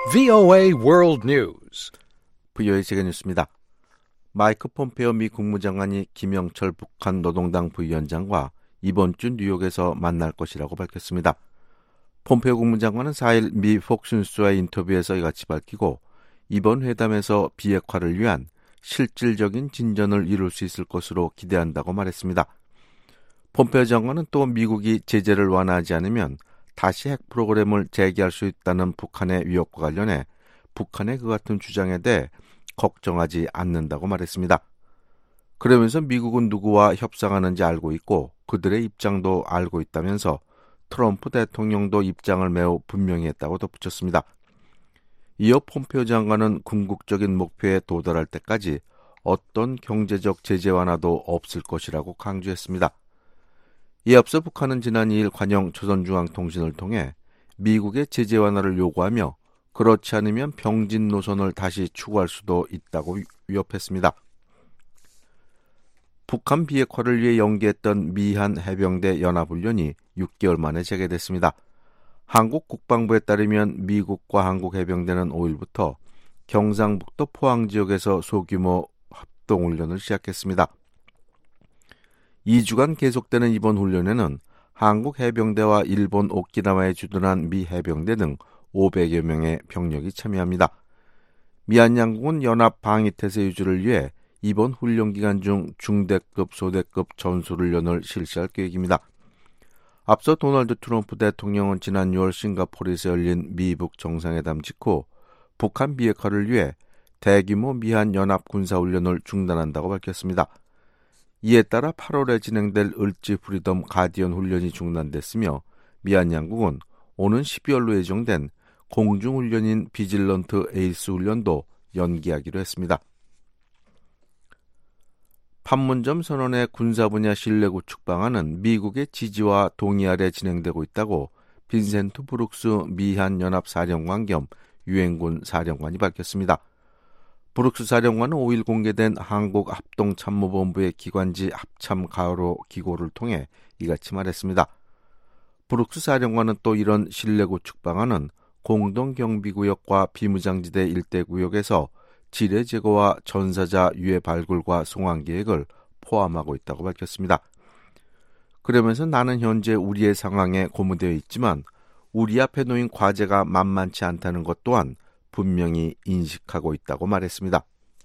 VOA World News. VOA 세계 뉴스입니다. 마이크 폼페오 미 국무장관이 김영철 북한 노동당 부위원장과 이번 주 뉴욕에서 만날 것이라고 밝혔습니다. 폼페오 국무장관은 4일 미 폭스뉴스와의 인터뷰에서 이같이 밝히고 이번 회담에서 비핵화를 위한 실질적인 진전을 이룰 수 있을 것으로 기대한다고 말했습니다. 폼페오 장관은 또 미국이 제재를 완화하지 않으면 다시 핵 프로그램을 재개할 수 있다는 북한의 위협과 관련해 북한의 그 같은 주장에 대해 걱정하지 않는다고 말했습니다. 그러면서 미국은 누구와 협상하는지 알고 있고 그들의 입장도 알고 있다면서 트럼프 대통령도 입장을 매우 분명히 했다고 덧붙였습니다. 이어 폼페오 장관은 궁극적인 목표에 도달할 때까지 어떤 경제적 제재 완화도 없을 것이라고 강조했습니다. 이에 앞서 북한은 지난 2일 관영 조선중앙통신을 통해 미국의 제재 완화를 요구하며 그렇지 않으면 병진 노선을 다시 추구할 수도 있다고 위협했습니다. 북한 비핵화를 위해 연기했던 미한 해병대 연합훈련이 6개월 만에 재개됐습니다. 한국 국방부에 따르면 미국과 한국 해병대는 5일부터 경상북도 포항 지역에서 소규모 합동훈련을 시작했습니다. 2주간 계속되는 이번 훈련에는 한국 해병대와 일본 오키나와에 주둔한 미 해병대 등 500여 명의 병력이 참여합니다. 미얀 양국은 연합 방위태세 유지를 위해 이번 훈련 기간 중 중대급, 소대급 전술훈련을 실시할 계획입니다. 앞서 도널드 트럼프 대통령은 지난 6월 싱가포르에서 열린 미북 정상회담 직후 북한 비핵화를 위해 대규모 미한 연합 군사훈련을 중단한다고 밝혔습니다. 이에 따라 8월에 진행될 을지 프리덤 가디언 훈련이 중단됐으며 미얀 양국은 오는 12월로 예정된 공중훈련인 비질런트 에이스 훈련도 연기하기로 했습니다. 판문점 선언의 군사 분야 신뢰 구축 방안은 미국의 지지와 동의 아래 진행되고 있다고 빈센트 브룩스 미한 연합 사령관 겸 유엔군 사령관이 밝혔습니다. 브룩스 사령관은 5일 공개된 한국 합동참모본부의 기관지 합참 가로 기고를 통해 이같이 말했습니다. 브룩스 사령관은 또 이런 신뢰 구축 방안은 공동경비구역과 비무장지대 일대 구역에서 지뢰 제거와 전사자 유해 발굴과 송환 계획을 포함하고 있다고 밝혔습니다. 그러면서 나는 현재 우리의 상황에 고무되어 있지만 우리 앞에 놓인 과제가 만만치 않다는 것 또한 분명히 인식하고 있다고 말했습니다.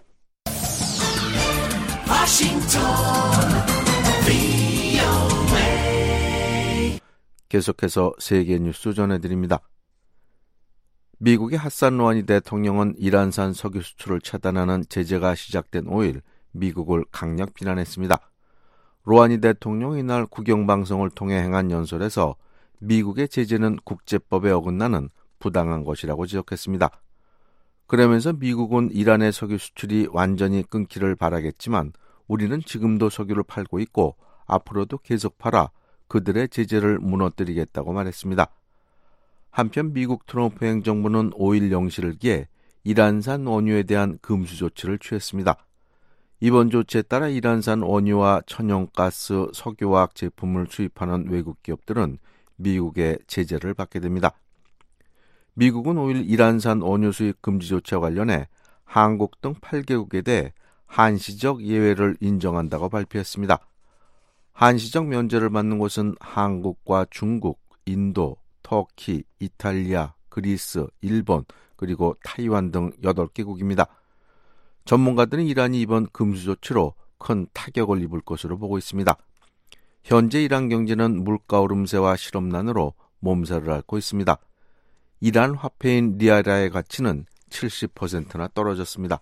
계속해서 세계 뉴스 전해드립니다. 미국의 하산 로하니 대통령은 이란산 석유 수출을 차단하는 제재가 시작된 5일 미국을 강력 비난했습니다. 로하니 대통령이 이날 국영방송을 통해 행한 연설에서 미국의 제재는 국제법에 어긋나는 부당한 것이라고 지적했습니다. 그러면서 미국은 이란의 석유 수출이 완전히 끊기를 바라겠지만 우리는 지금도 석유를 팔고 있고 앞으로도 계속 팔아 그들의 제재를 무너뜨리겠다고 말했습니다. 한편 미국 트럼프 행정부는 5일 0시를 기해 이란산 원유에 대한 금수 조치를 취했습니다. 이번 조치에 따라 이란산 원유와 천연가스, 석유화학 제품을 수입하는 외국 기업들은 미국의 제재를 받게 됩니다. 미국은 5일 이란산 원유 수입 금지 조치와 관련해 한국 등 8개국에 대해 한시적 예외를 인정한다고 발표했습니다. 한시적 면제를 받는 곳은 한국과 중국, 인도, 터키, 이탈리아, 그리스, 일본, 그리고 타이완 등 8개국입니다. 전문가들은 이란이 이번 금수 조치로 큰 타격을 입을 것으로 보고 있습니다. 현재 이란 경제는 물가 오름세와 실업난으로 몸살을 앓고 있습니다. 이란 화폐인 리알의 가치는 70%나 떨어졌습니다.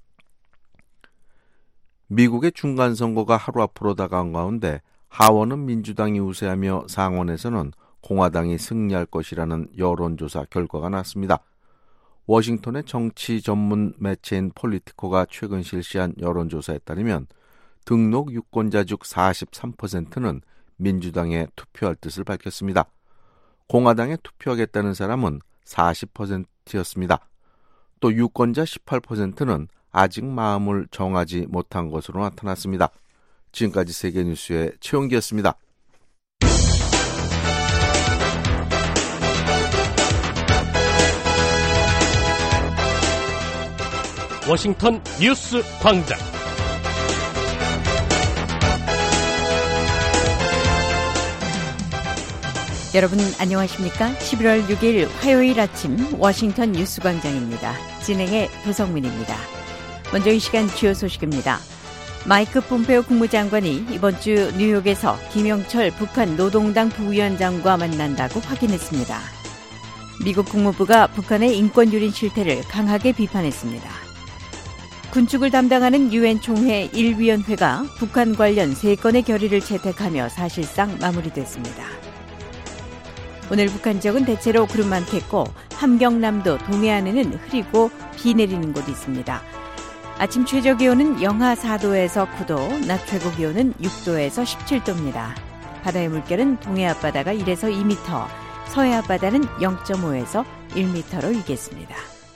미국의 중간선거가 하루 앞으로 다가온 가운데 하원은 민주당이 우세하며 상원에서는 공화당이 승리할 것이라는 여론조사 결과가 나왔습니다. 워싱턴의 정치 전문 매체인 폴리티코가 최근 실시한 여론조사에 따르면 등록 유권자 중 43%는 민주당에 투표할 뜻을 밝혔습니다. 공화당에 투표하겠다는 사람은 40%였습니다. 또 유권자 18%는 아직 마음을 정하지 못한 것으로 나타났습니다. 지금까지 세계뉴스의 최용기였습니다. 워싱턴 뉴스 광장. 여러분 안녕하십니까? 11월 6일 화요일 아침 워싱턴 뉴스 광장입니다. 진행의 도성민입니다. 먼저 이 시간 주요 소식입니다. 마이크 폼페오 국무장관이 이번 주 뉴욕에서 김영철 북한 노동당 부위원장과 만난다고 확인했습니다. 미국 국무부가 북한의 인권유린 실태를 강하게 비판했습니다. 군축을 담당하는 유엔 총회 1위원회가 북한 관련 3건의 결의를 채택하며 사실상 마무리됐습니다. 오늘 북한 지역은 대체로 구름 많겠고 함경남도 동해안에는 흐리고 비 내리는 곳이 있습니다. 아침 최저 기온은 영하 4도에서 9도, 낮 최고 기온은 6도에서 17도입니다. 바다의 물결은 동해 앞바다가 1에서 2m, 서해 앞바다는 0.5에서 1m로 일겠습니다.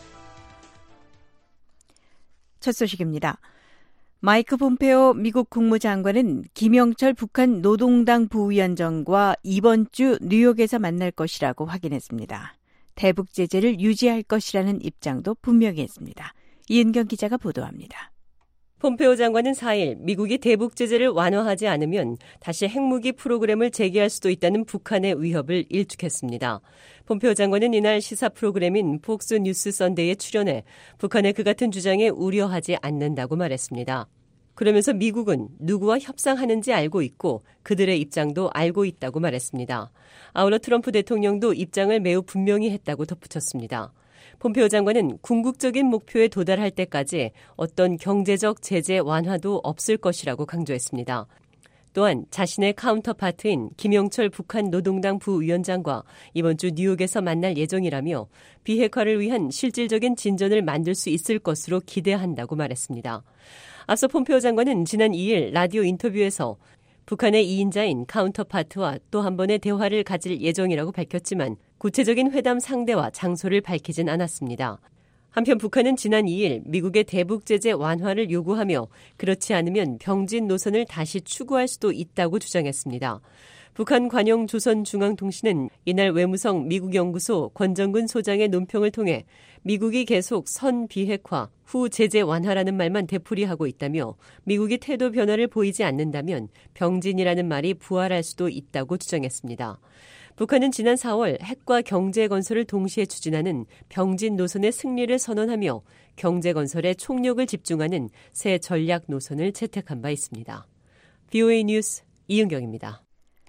첫 소식입니다. 마이크 폼페오 미국 국무장관은 김영철 북한 노동당 부위원장과 이번 주 뉴욕에서 만날 것이라고 확인했습니다. 대북 제재를 유지할 것이라는 입장도 분명히 했습니다. 이은경 기자가 보도합니다. 폼페오 장관은 4일 미국이 대북 제재를 완화하지 않으면 다시 핵무기 프로그램을 재개할 수도 있다는 북한의 위협을 일축했습니다. 폼페오 장관은 이날 시사 프로그램인 폭스 뉴스 선데이에 출연해 북한의 그 같은 주장에 우려하지 않는다고 말했습니다. 그러면서 미국은 누구와 협상하는지 알고 있고 그들의 입장도 알고 있다고 말했습니다. 아울러 트럼프 대통령도 입장을 매우 분명히 했다고 덧붙였습니다. 폼페오 장관은 궁극적인 목표에 도달할 때까지 어떤 경제적 제재 완화도 없을 것이라고 강조했습니다. 또한 자신의 카운터파트인 김영철 북한 노동당 부위원장과 이번 주 뉴욕에서 만날 예정이라며 비핵화를 위한 실질적인 진전을 만들 수 있을 것으로 기대한다고 말했습니다. 앞서 폼페오 장관은 지난 2일 라디오 인터뷰에서 북한의 2인자인 카운터파트와 또 한 번의 대화를 가질 예정이라고 밝혔지만 구체적인 회담 상대와 장소를 밝히진 않았습니다. 한편 북한은 지난 2일 미국의 대북 제재 완화를 요구하며 그렇지 않으면 병진 노선을 다시 추구할 수도 있다고 주장했습니다. 북한 관영 조선중앙통신은 이날 외무성 미국 연구소 권정근 소장의 논평을 통해 미국이 계속 선 비핵화 후 제재 완화라는 말만 되풀이하고 있다며 미국이 태도 변화를 보이지 않는다면 병진이라는 말이 부활할 수도 있다고 주장했습니다. 북한은 지난 4월 핵과 경제 건설을 동시에 추진하는 병진 노선의 승리를 선언하며 경제 건설에 총력을 집중하는 새 전략 노선을 채택한 바 있습니다. VOA 뉴스 이은경입니다.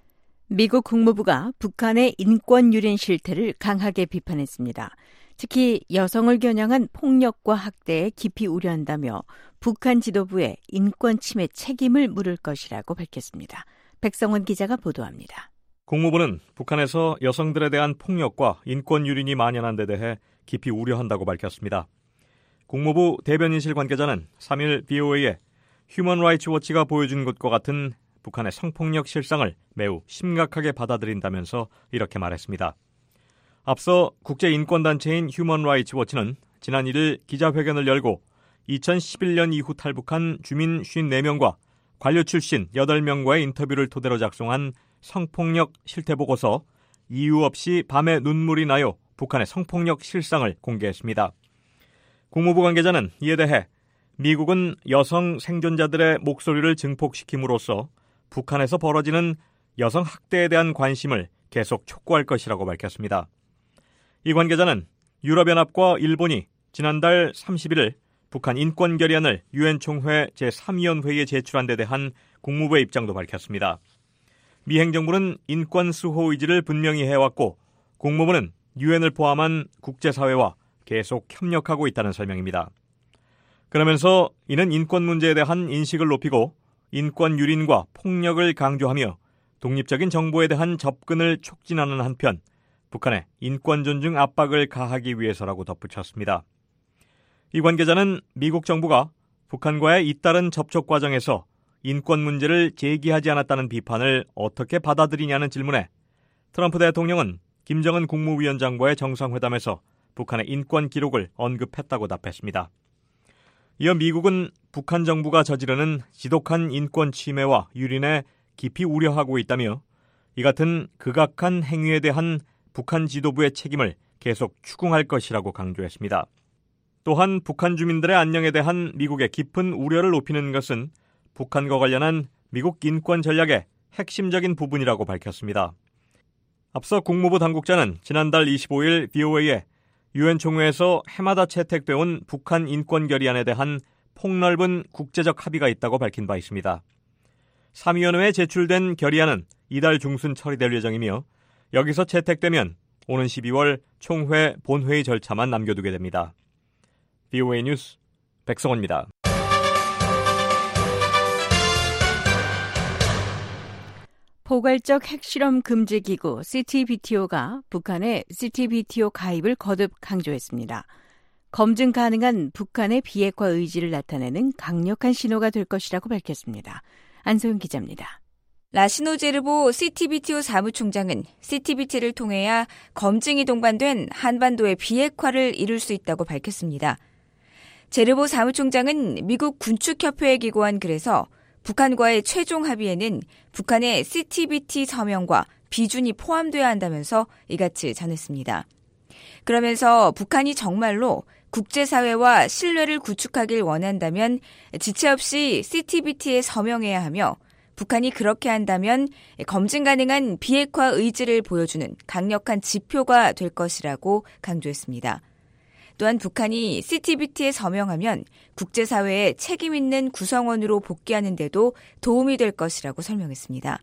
미국 국무부가 북한의 인권 유린 실태를 강하게 비판했습니다. 특히 여성을 겨냥한 폭력과 학대에 깊이 우려한다며 북한 지도부에 인권 침해 책임을 물을 것이라고 밝혔습니다. 백성원 기자가 보도합니다. 국무부는 북한에서 여성들에 대한 폭력과 인권 유린이 만연한 데 대해 깊이 우려한다고 밝혔습니다. 국무부 대변인실 관계자는 3일 BOA에 휴먼 라이츠 워치가 보여준 것과 같은 북한의 성폭력 실상을 매우 심각하게 받아들인다면서 이렇게 말했습니다. 앞서 국제인권단체인 휴먼 라이츠 워치는 지난 1일 기자회견을 열고 2011년 이후 탈북한 주민 54명과 관료 출신 8명과의 인터뷰를 토대로 작성한 성폭력 실태보고서 이유 없이 밤에 눈물이 나요 북한의 성폭력 실상을 공개했습니다. 국무부 관계자는 이에 대해 미국은 여성 생존자들의 목소리를 증폭시킴으로써 북한에서 벌어지는 여성 학대에 대한 관심을 계속 촉구할 것이라고 밝혔습니다. 이 관계자는 유럽연합과 일본이 지난달 31일 북한 인권 결의안을 유엔 총회 제3위원회에 제출한 데 대한 국무부의 입장도 밝혔습니다. 미 행정부는 인권 수호 의지를 분명히 해왔고 국무부는 유엔을 포함한 국제사회와 계속 협력하고 있다는 설명입니다. 그러면서 이는 인권 문제에 대한 인식을 높이고 인권 유린과 폭력을 강조하며 독립적인 정보에 대한 접근을 촉진하는 한편 북한의 인권 존중 압박을 가하기 위해서라고 덧붙였습니다. 이 관계자는 미국 정부가 북한과의 잇따른 접촉 과정에서 인권 문제를 제기하지 않았다는 비판을 어떻게 받아들이냐는 질문에 트럼프 대통령은 김정은 국무위원장과의 정상회담에서 북한의 인권 기록을 언급했다고 답했습니다. 이어 미국은 북한 정부가 저지르는 지독한 인권 침해와 유린에 깊이 우려하고 있다며 이 같은 극악한 행위에 대한 북한 지도부의 책임을 계속 추궁할 것이라고 강조했습니다. 또한 북한 주민들의 안녕에 대한 미국의 깊은 우려를 높이는 것은 북한과 관련한 미국 인권 전략의 핵심적인 부분이라고 밝혔습니다. 앞서 국무부 당국자는 지난달 25일 BOA에 유엔 총회에서 해마다 채택돼 온 북한 인권 결의안에 대한 폭넓은 국제적 합의가 있다고 밝힌 바 있습니다. 3위원회에 제출된 결의안은 이달 중순 처리될 예정이며 여기서 채택되면 오는 12월 총회 본회의 절차만 남겨두게 됩니다. BOA 뉴스 백성원입니다. 포괄적 핵실험 금지 기구 CTBTO가 북한의 CTBTO 가입을 거듭 강조했습니다. 검증 가능한 북한의 비핵화 의지를 나타내는 강력한 신호가 될 것이라고 밝혔습니다. 안소영 기자입니다. 라시노제르보 CTBTO 사무총장은 CTBT를 통해야 검증이 동반된 한반도의 비핵화를 이룰 수 있다고 밝혔습니다. 제르보 사무총장은 미국 군축협회에 기고한 글에서 북한과의 최종 합의에는 북한의 CTBT 서명과 비준이 포함돼야 한다면서 이같이 전했습니다. 그러면서 북한이 정말로 국제사회와 신뢰를 구축하길 원한다면 지체 없이 CTBT에 서명해야 하며 북한이 그렇게 한다면 검증 가능한 비핵화 의지를 보여주는 강력한 지표가 될 것이라고 강조했습니다. 또한 북한이 CTBT에 서명하면 국제사회의 책임 있는 구성원으로 복귀하는 데도 도움이 될 것이라고 설명했습니다.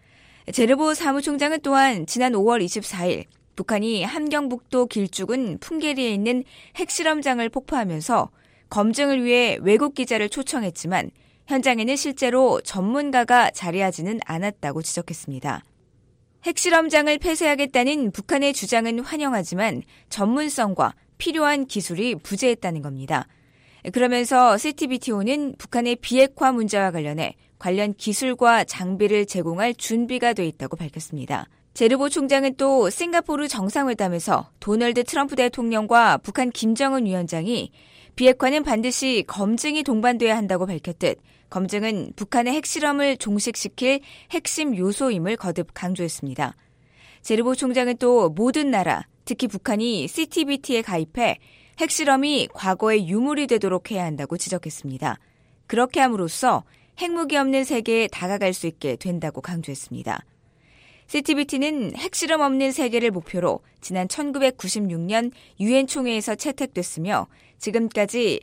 제르보 사무총장은 또한 지난 5월 24일 북한이 함경북도 길쭉은 풍계리에 있는 핵실험장을 폭파하면서 검증을 위해 외국 기자를 초청했지만 현장에는 실제로 전문가가 자리하지는 않았다고 지적했습니다. 핵실험장을 폐쇄하겠다는 북한의 주장은 환영하지만 전문성과 필요한 기술이 부재했다는 겁니다. 그러면서 CTBTO는 북한의 비핵화 문제와 관련해 관련 기술과 장비를 제공할 준비가 돼 있다고 밝혔습니다. 제르보 총장은 또 싱가포르 정상회담에서 도널드 트럼프 대통령과 북한 김정은 위원장이 비핵화는 반드시 검증이 동반돼야 한다고 밝혔듯 검증은 북한의 핵실험을 종식시킬 핵심 요소임을 거듭 강조했습니다. 제르보 총장은 또 모든 나라, 특히 북한이 CTBT에 가입해 핵실험이 과거의 유물이 되도록 해야 한다고 지적했습니다. 그렇게 함으로써 핵무기 없는 세계에 다가갈 수 있게 된다고 강조했습니다. CTBT는 핵실험 없는 세계를 목표로 지난 1996년 유엔 총회에서 채택됐으며 지금까지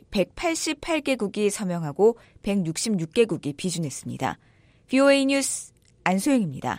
188개국이 서명하고 166개국이 비준했습니다. BOA 뉴스 안소영입니다.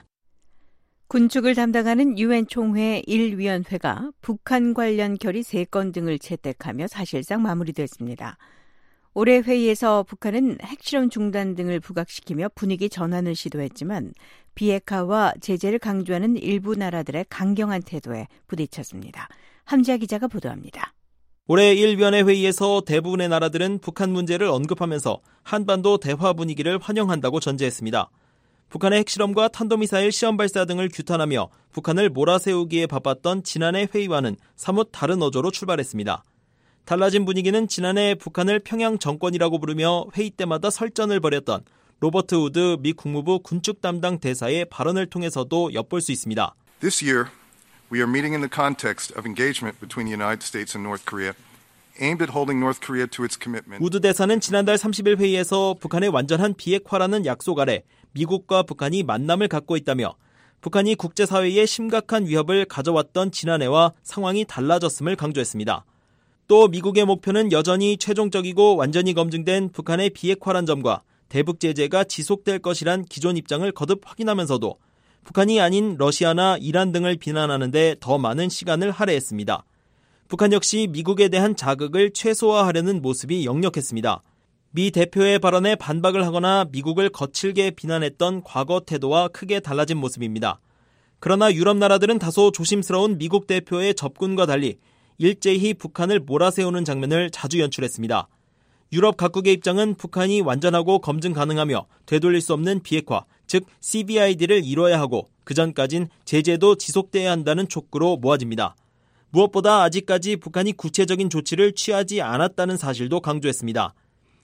군축을 담당하는 유엔 총회 1위원회가 북한 관련 결의 3건 등을 채택하며 사실상 마무리됐습니다. 올해 회의에서 북한은 핵실험 중단 등을 부각시키며 분위기 전환을 시도했지만 비핵화와 제재를 강조하는 일부 나라들의 강경한 태도에 부딪혔습니다. 함지아 기자가 보도합니다. 올해 1위원회 회의에서 대부분의 나라들은 북한 문제를 언급하면서 한반도 대화 분위기를 환영한다고 전제했습니다. 북한의 핵실험과 탄도미사일 시험 발사 등을 규탄하며 북한을 몰아세우기에 바빴던 지난해 회의와는 사뭇 다른 어조로 출발했습니다. 달라진 분위기는 지난해 북한을 평양 정권이라고 부르며 회의 때마다 설전을 벌였던 로버트 우드 미 국무부 군축 담당 대사의 발언을 통해서도 엿볼 수 있습니다. This year, we are meeting in the context of engagement between the United States and North Korea, aimed at holding North Korea to its commitment. 우드 대사는 지난달 30일 회의에서 북한의 완전한 비핵화라는 약속 아래 미국과 북한이 만남을 갖고 있다며 북한이 국제사회에 심각한 위협을 가져왔던 지난해와 상황이 달라졌음을 강조했습니다. 또 미국의 목표는 여전히 최종적이고 완전히 검증된 북한의 비핵화란 점과 대북 제재가 지속될 것이란 기존 입장을 거듭 확인하면서도 북한이 아닌 러시아나 이란 등을 비난하는 데 더 많은 시간을 할애했습니다. 북한 역시 미국에 대한 자극을 최소화하려는 모습이 역력했습니다. 미 대표의 발언에 반박을 하거나 미국을 거칠게 비난했던 과거 태도와 크게 달라진 모습입니다. 그러나 유럽 나라들은 다소 조심스러운 미국 대표의 접근과 달리 일제히 북한을 몰아세우는 장면을 자주 연출했습니다. 유럽 각국의 입장은 북한이 완전하고 검증 가능하며 되돌릴 수 없는 비핵화, 즉 CVID를 이뤄야 하고 그전까진 제재도 지속돼야 한다는 촉구로 모아집니다. 무엇보다 아직까지 북한이 구체적인 조치를 취하지 않았다는 사실도 강조했습니다.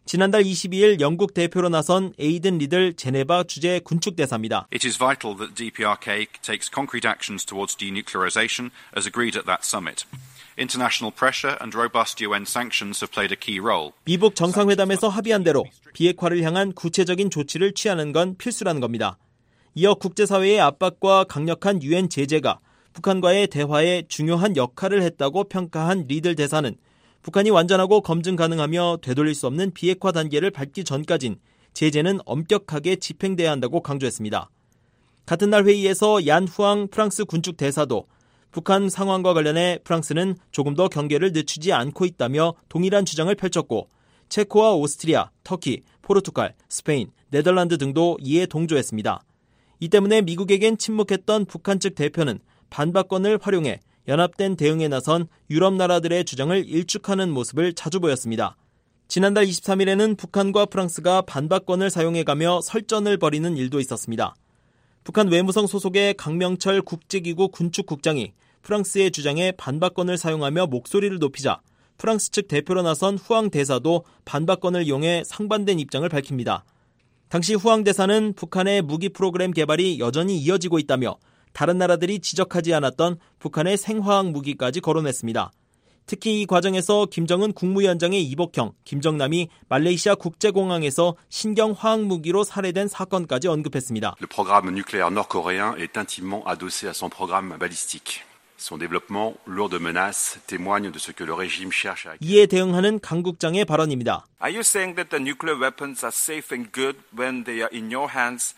지난달 22일 영국 대표로 나선 에이든 리들 제네바 주재 군축대사입니다. It is vital that DPRK takes concrete actions towards denuclearization as agreed at that summit. International pressure and robust UN sanctions have played a key role. 미북 정상회담에서 합의한 대로 비핵화를 향한 구체적인 조치를 취하는 건 필수라는 겁니다. 이어 국제사회의 압박과 강력한 유엔 제재가 북한과의 대화에 중요한 역할을 했다고 평가한 리들 대사는 북한이 완전하고 검증 가능하며 되돌릴 수 없는 비핵화 단계를 밟기 전까진 제재는 엄격하게 집행돼야 한다고 강조했습니다. 같은 날 회의에서 얀 후앙 프랑스 군축 대사도 북한 상황과 관련해 프랑스는 조금 더 경계를 늦추지 않고 있다며 동일한 주장을 펼쳤고 체코와 오스트리아, 터키, 포르투갈, 스페인, 네덜란드 등도 이에 동조했습니다. 이 때문에 미국에겐 침묵했던 북한 측 대표는 반박권을 활용해 연합된 대응에 나선 유럽 나라들의 주장을 일축하는 모습을 자주 보였습니다. 지난달 23일에는 북한과 프랑스가 반박권을 사용해가며 설전을 벌이는 일도 있었습니다. 북한 외무성 소속의 강명철 국제기구 군축국장이 프랑스의 주장에 반박권을 사용하며 목소리를 높이자 프랑스 측 대표로 나선 후앙 대사도 반박권을 이용해 상반된 입장을 밝힙니다. 당시 후앙 대사는 북한의 무기 프로그램 개발이 여전히 이어지고 있다며 다른 나라들이 지적하지 않았던 북한의 생화학 무기까지 거론했습니다. 특히 이 과정에서 김정은 국무위원장의 이복형, 김정남이 말레이시아 국제공항에서 신경 화학 무기로 살해된 사건까지 언급했습니다. Le programme nucléaire nord-coréen est intimement adossé à son programme balistique. Son développement, lourd de menaces, témoigne de ce que le régime cherche à... 이에 대응하는 강 국장의 발언입니다. Are you saying that the nuclear weapons are safe and good when they are in your hands?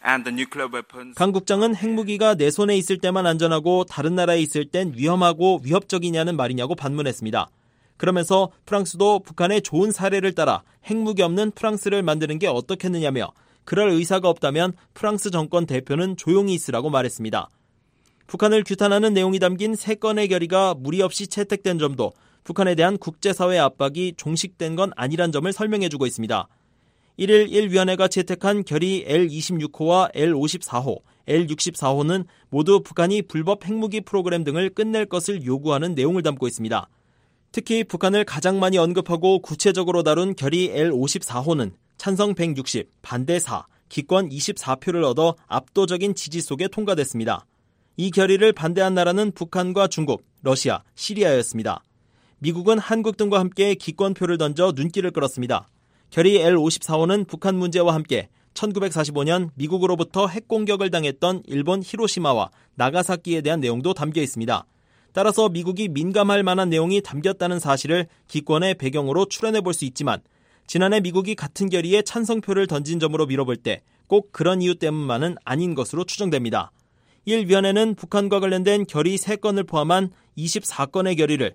강 국장은 핵무기가 내 손에 있을 때만 안전하고 다른 나라에 있을 땐 위험하고 위협적이냐는 말이냐고 반문했습니다. 그러면서 프랑스도 북한의 좋은 사례를 따라 핵무기 없는 프랑스를 만드는 게 어떻겠느냐며 그럴 의사가 없다면 프랑스 정권 대표는 조용히 있으라고 말했습니다. 북한을 규탄하는 내용이 담긴 3건의 결의가 무리 없이 채택된 점도 북한에 대한 국제사회 압박이 종식된 건 아니란 점을 설명해주고 있습니다. 1일 1위원회가 채택한 결의 L26호와 L54호, L64호는 모두 북한이 불법 핵무기 프로그램 등을 끝낼 것을 요구하는 내용을 담고 있습니다. 특히 북한을 가장 많이 언급하고 구체적으로 다룬 결의 L54호는 찬성 160, 반대 4, 기권 24표를 얻어 압도적인 지지 속에 통과됐습니다. 이 결의를 반대한 나라는 북한과 중국, 러시아, 시리아였습니다. 미국은 한국 등과 함께 기권표를 던져 눈길을 끌었습니다. 결의 L54호는 북한 문제와 함께 1945년 미국으로부터 핵공격을 당했던 일본 히로시마와 나가사키에 대한 내용도 담겨 있습니다. 따라서 미국이 민감할 만한 내용이 담겼다는 사실을 기권의 배경으로 추론해 볼 수 있지만 지난해 미국이 같은 결의에 찬성표를 던진 점으로 미뤄볼 때 꼭 그런 이유 때문만은 아닌 것으로 추정됩니다. 1위원회는 북한과 관련된 결의 3건을 포함한 24건의 결의를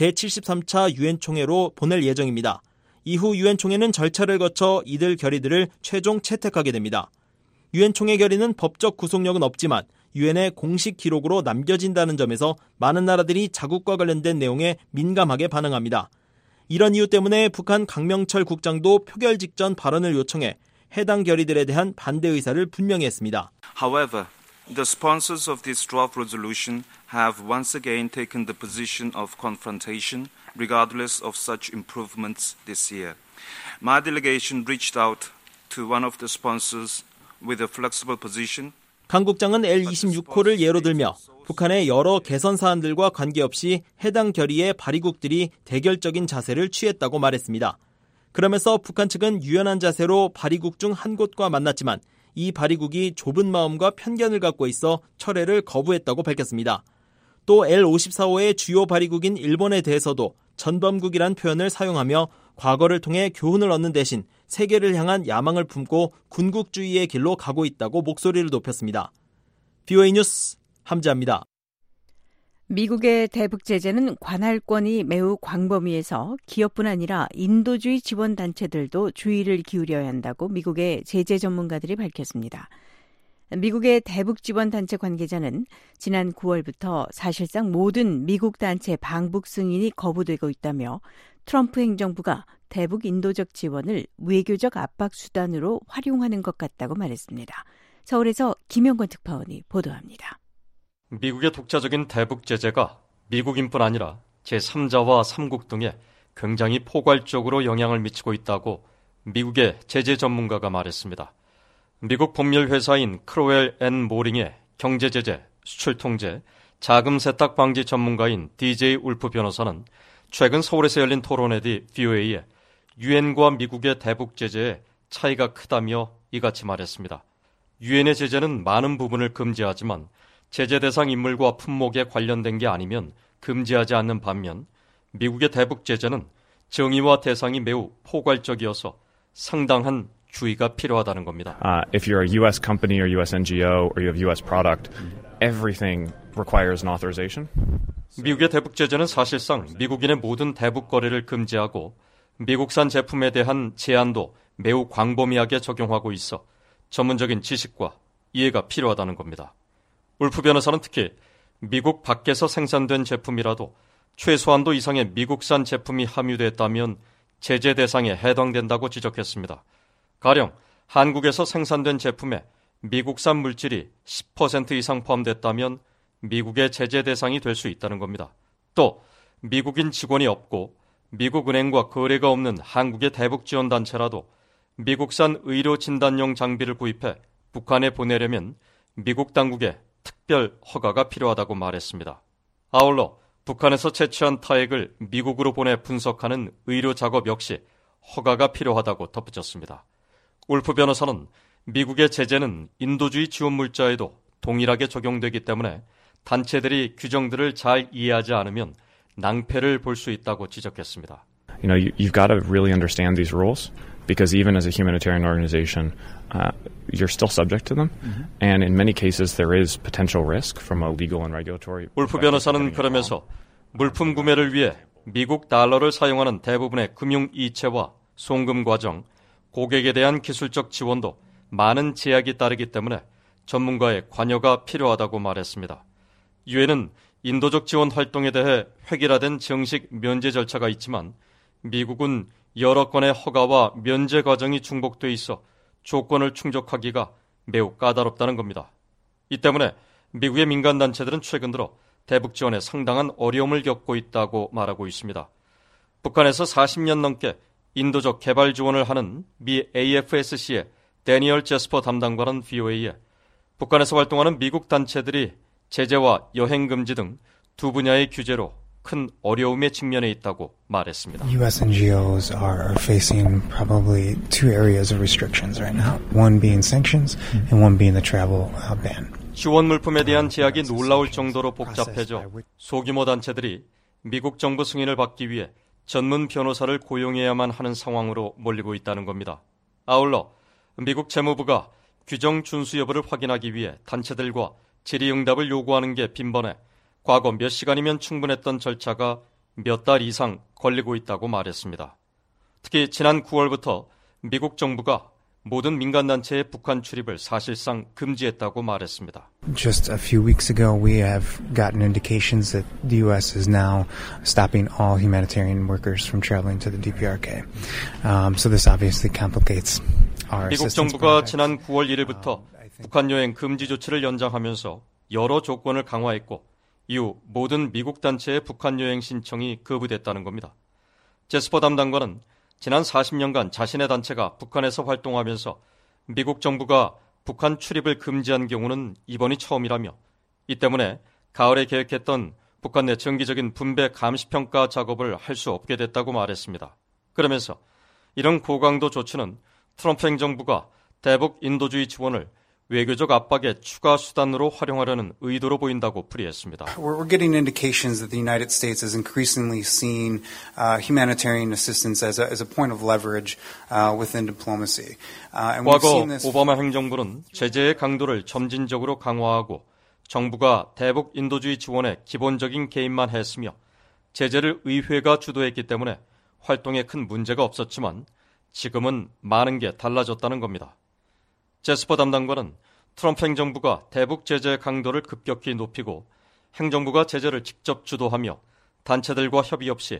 제73차 유엔 총회로 보낼 예정입니다. 이후 유엔 총회는 절차를 거쳐 이들 결의들을 최종 채택하게 됩니다. 유엔 총회 결의는 법적 구속력은 없지만 유엔의 공식 기록으로 남겨진다는 점에서 많은 나라들이 자국과 관련된 내용에 민감하게 반응합니다. 이런 이유 때문에 북한 강명철 국장도 표결 직전 발언을 요청해 해당 결의들에 대한 반대 의사를 분명히 했습니다. However, the sponsors of this draft resolution have once again taken the position of confrontation regardless of such improvements this year. My delegation reached out to one of the sponsors with a flexible position. 강 국장은 L26호를 예로 들며 북한의 여러 개선 사안들과 관계없이 해당 결의에 발의국들이 대결적인 자세를 취했다고 말했습니다. 그러면서 북한 측은 유연한 자세로 발의국 중 한 곳과 만났지만 이 발의국이 좁은 마음과 편견을 갖고 있어 철회를 거부했다고 밝혔습니다. 또 L54호의 주요 발의국인 일본에 대해서도 전범국이란 표현을 사용하며 과거를 통해 교훈을 얻는 대신 세계를 향한 야망을 품고 군국주의의 길로 가고 있다고 목소리를 높였습니다. BOA 뉴스 함지아입니다. 미국의 대북 제재는 관할권이 매우 광범위해서 기업뿐 아니라 인도주의 지원단체들도 주의를 기울여야 한다고 미국의 제재 전문가들이 밝혔습니다. 미국의 대북 지원단체 관계자는 지난 9월부터 사실상 모든 미국 단체 방북 승인이 거부되고 있다며 트럼프 행정부가 대북 인도적 지원을 외교적 압박 수단으로 활용하는 것 같다고 말했습니다. 서울에서 김영건 특파원이 보도합니다. 미국의 독자적인 대북 제재가 미국인뿐 아니라 제3자와 3국 등에 굉장히 포괄적으로 영향을 미치고 있다고 미국의 제재 전문가가 말했습니다. 미국 법률 회사인 크로웰 앤 모링의 경제 제재, 수출 통제, 자금 세탁 방지 전문가인 DJ 울프 변호사는 최근 서울에서 열린 토론회 뒤 VOA에 유엔과 미국의 대북 제재에 차이가 크다며 이같이 말했습니다. 유엔의 제재는 많은 부분을 금지하지만 제재 대상 인물과 품목에 관련된 게 아니면 금지하지 않는 반면 미국의 대북 제재는 정의와 대상이 매우 포괄적이어서 상당한 주의가 필요하다는 겁니다. If you're a U.S. company or U.S. NGO or you have U.S. product, everything requires an authorization. 미국의 대북 제재는 사실상 미국인의 모든 대북 거래를 금지하고 미국산 제품에 대한 제한도 매우 광범위하게 적용하고 있어 전문적인 지식과 이해가 필요하다는 겁니다. 울프 변호사는 특히 미국 밖에서 생산된 제품이라도 최소한도 이상의 미국산 제품이 함유됐다면 제재 대상에 해당된다고 지적했습니다. 가령 한국에서 생산된 제품에 미국산 물질이 10% 이상 포함됐다면 미국의 제재 대상이 될 수 있다는 겁니다. 또 미국인 직원이 없고 미국 은행과 거래가 없는 한국의 대북 지원 단체라도 미국산 의료 진단용 장비를 구입해 북한에 보내려면 미국 당국의 특별 허가가 필요하다고 말했습니다. 아울러 북한에서 채취한 타액을 미국으로 보내 분석하는 의료 작업 역시 허가가 필요하다고 덧붙였습니다. 울프 변호사는 미국의 제재는 인도주의 지원 물자에도 동일하게 적용되기 때문에 단체들이 규정들을 잘 이해하지 않으면 낭패를 볼 수 있다고 지적했습니다. You know, you've got to really understand these rules because even as a humanitarian organization, you're still subject to them, and in many cases there is potential risk from a legal and regulatory. 울프 변호사는 그러면서 물품 구매를 위해 미국 달러를 사용하는 대부분의 금융 이체와 송금 과정, 고객에 대한 기술적 지원도 많은 제약이 따르기 때문에 전문가의 관여가 필요하다고 말했습니다. 유엔은 인도적 지원 활동에 대해 획일화된 정식 면제 절차가 있지만 미국은 여러 건의 허가와 면제 과정이 중복돼 있어 조건을 충족하기가 매우 까다롭다는 겁니다. 이 때문에 미국의 민간단체들은 최근 들어 대북 지원에 상당한 어려움을 겪고 있다고 말하고 있습니다. 북한에서 40년 넘게 인도적 개발 지원을 하는 미 AFSC의 데니얼 제스퍼 담당관은 VOA에 북한에서 활동하는 미국 단체들이 제재와 여행 금지 등 두 분야의 규제로 큰 어려움에 직면해 있다고 말했습니다. U.S. NGOs are facing probably two areas of restrictions right now. One being sanctions and one being the travel ban. 지원 물품에 대한 제약이 놀라울 정도로 복잡해져 소규모 단체들이 미국 정부 승인을 받기 위해 전문 변호사를 고용해야만 하는 상황으로 몰리고 있다는 겁니다. 아울러 미국 재무부가 규정 준수 여부를 확인하기 위해 단체들과 질의응답을 요구하는 게 빈번해 과거 몇 시간이면 충분했던 절차가 몇 달 이상 걸리고 있다고 말했습니다. 특히 지난 9월부터 미국 정부가 모든 민간단체의 북한 출입을 사실상 금지했다고 말했습니다. Just a few weeks ago, we have gotten indications that the U.S. is now stopping all humanitarian workers from traveling to the DPRK. So this obviously complicates our 미국 assistance 정부가 project. 지난 9월 1일부터 북한 여행 금지 조치를 연장하면서 여러 조건을 강화했고 이후 모든 미국 단체의 북한 여행 신청이 거부됐다는 겁니다. 제스퍼 담당관은 지난 40년간 자신의 단체가 북한에서 활동하면서 미국 정부가 북한 출입을 금지한 경우는 이번이 처음이라며 이 때문에 가을에 계획했던 북한 내 정기적인 분배 감시평가 작업을 할 수 없게 됐다고 말했습니다. 그러면서 이런 고강도 조치는 트럼프 행정부가 대북 인도주의 지원을 외교적 압박의 추가 수단으로 활용하려는 의도로 보인다고 풀이했습니다. We're getting indications that the United States is increasingly seeing humanitarian assistance as a point of leverage within diplomacy. 과거 오바마 행정부는 제재의 강도를 점진적으로 강화하고 정부가 대북 인도주의 지원에 기본적인 개입만 했으며 제재를 의회가 주도했기 때문에 활동에 큰 문제가 없었지만 지금은 많은 게 달라졌다는 겁니다. 제스퍼 담당관은 트럼프 행정부가 대북 제재 강도를 급격히 높이고 행정부가 제재를 직접 주도하며 단체들과 협의 없이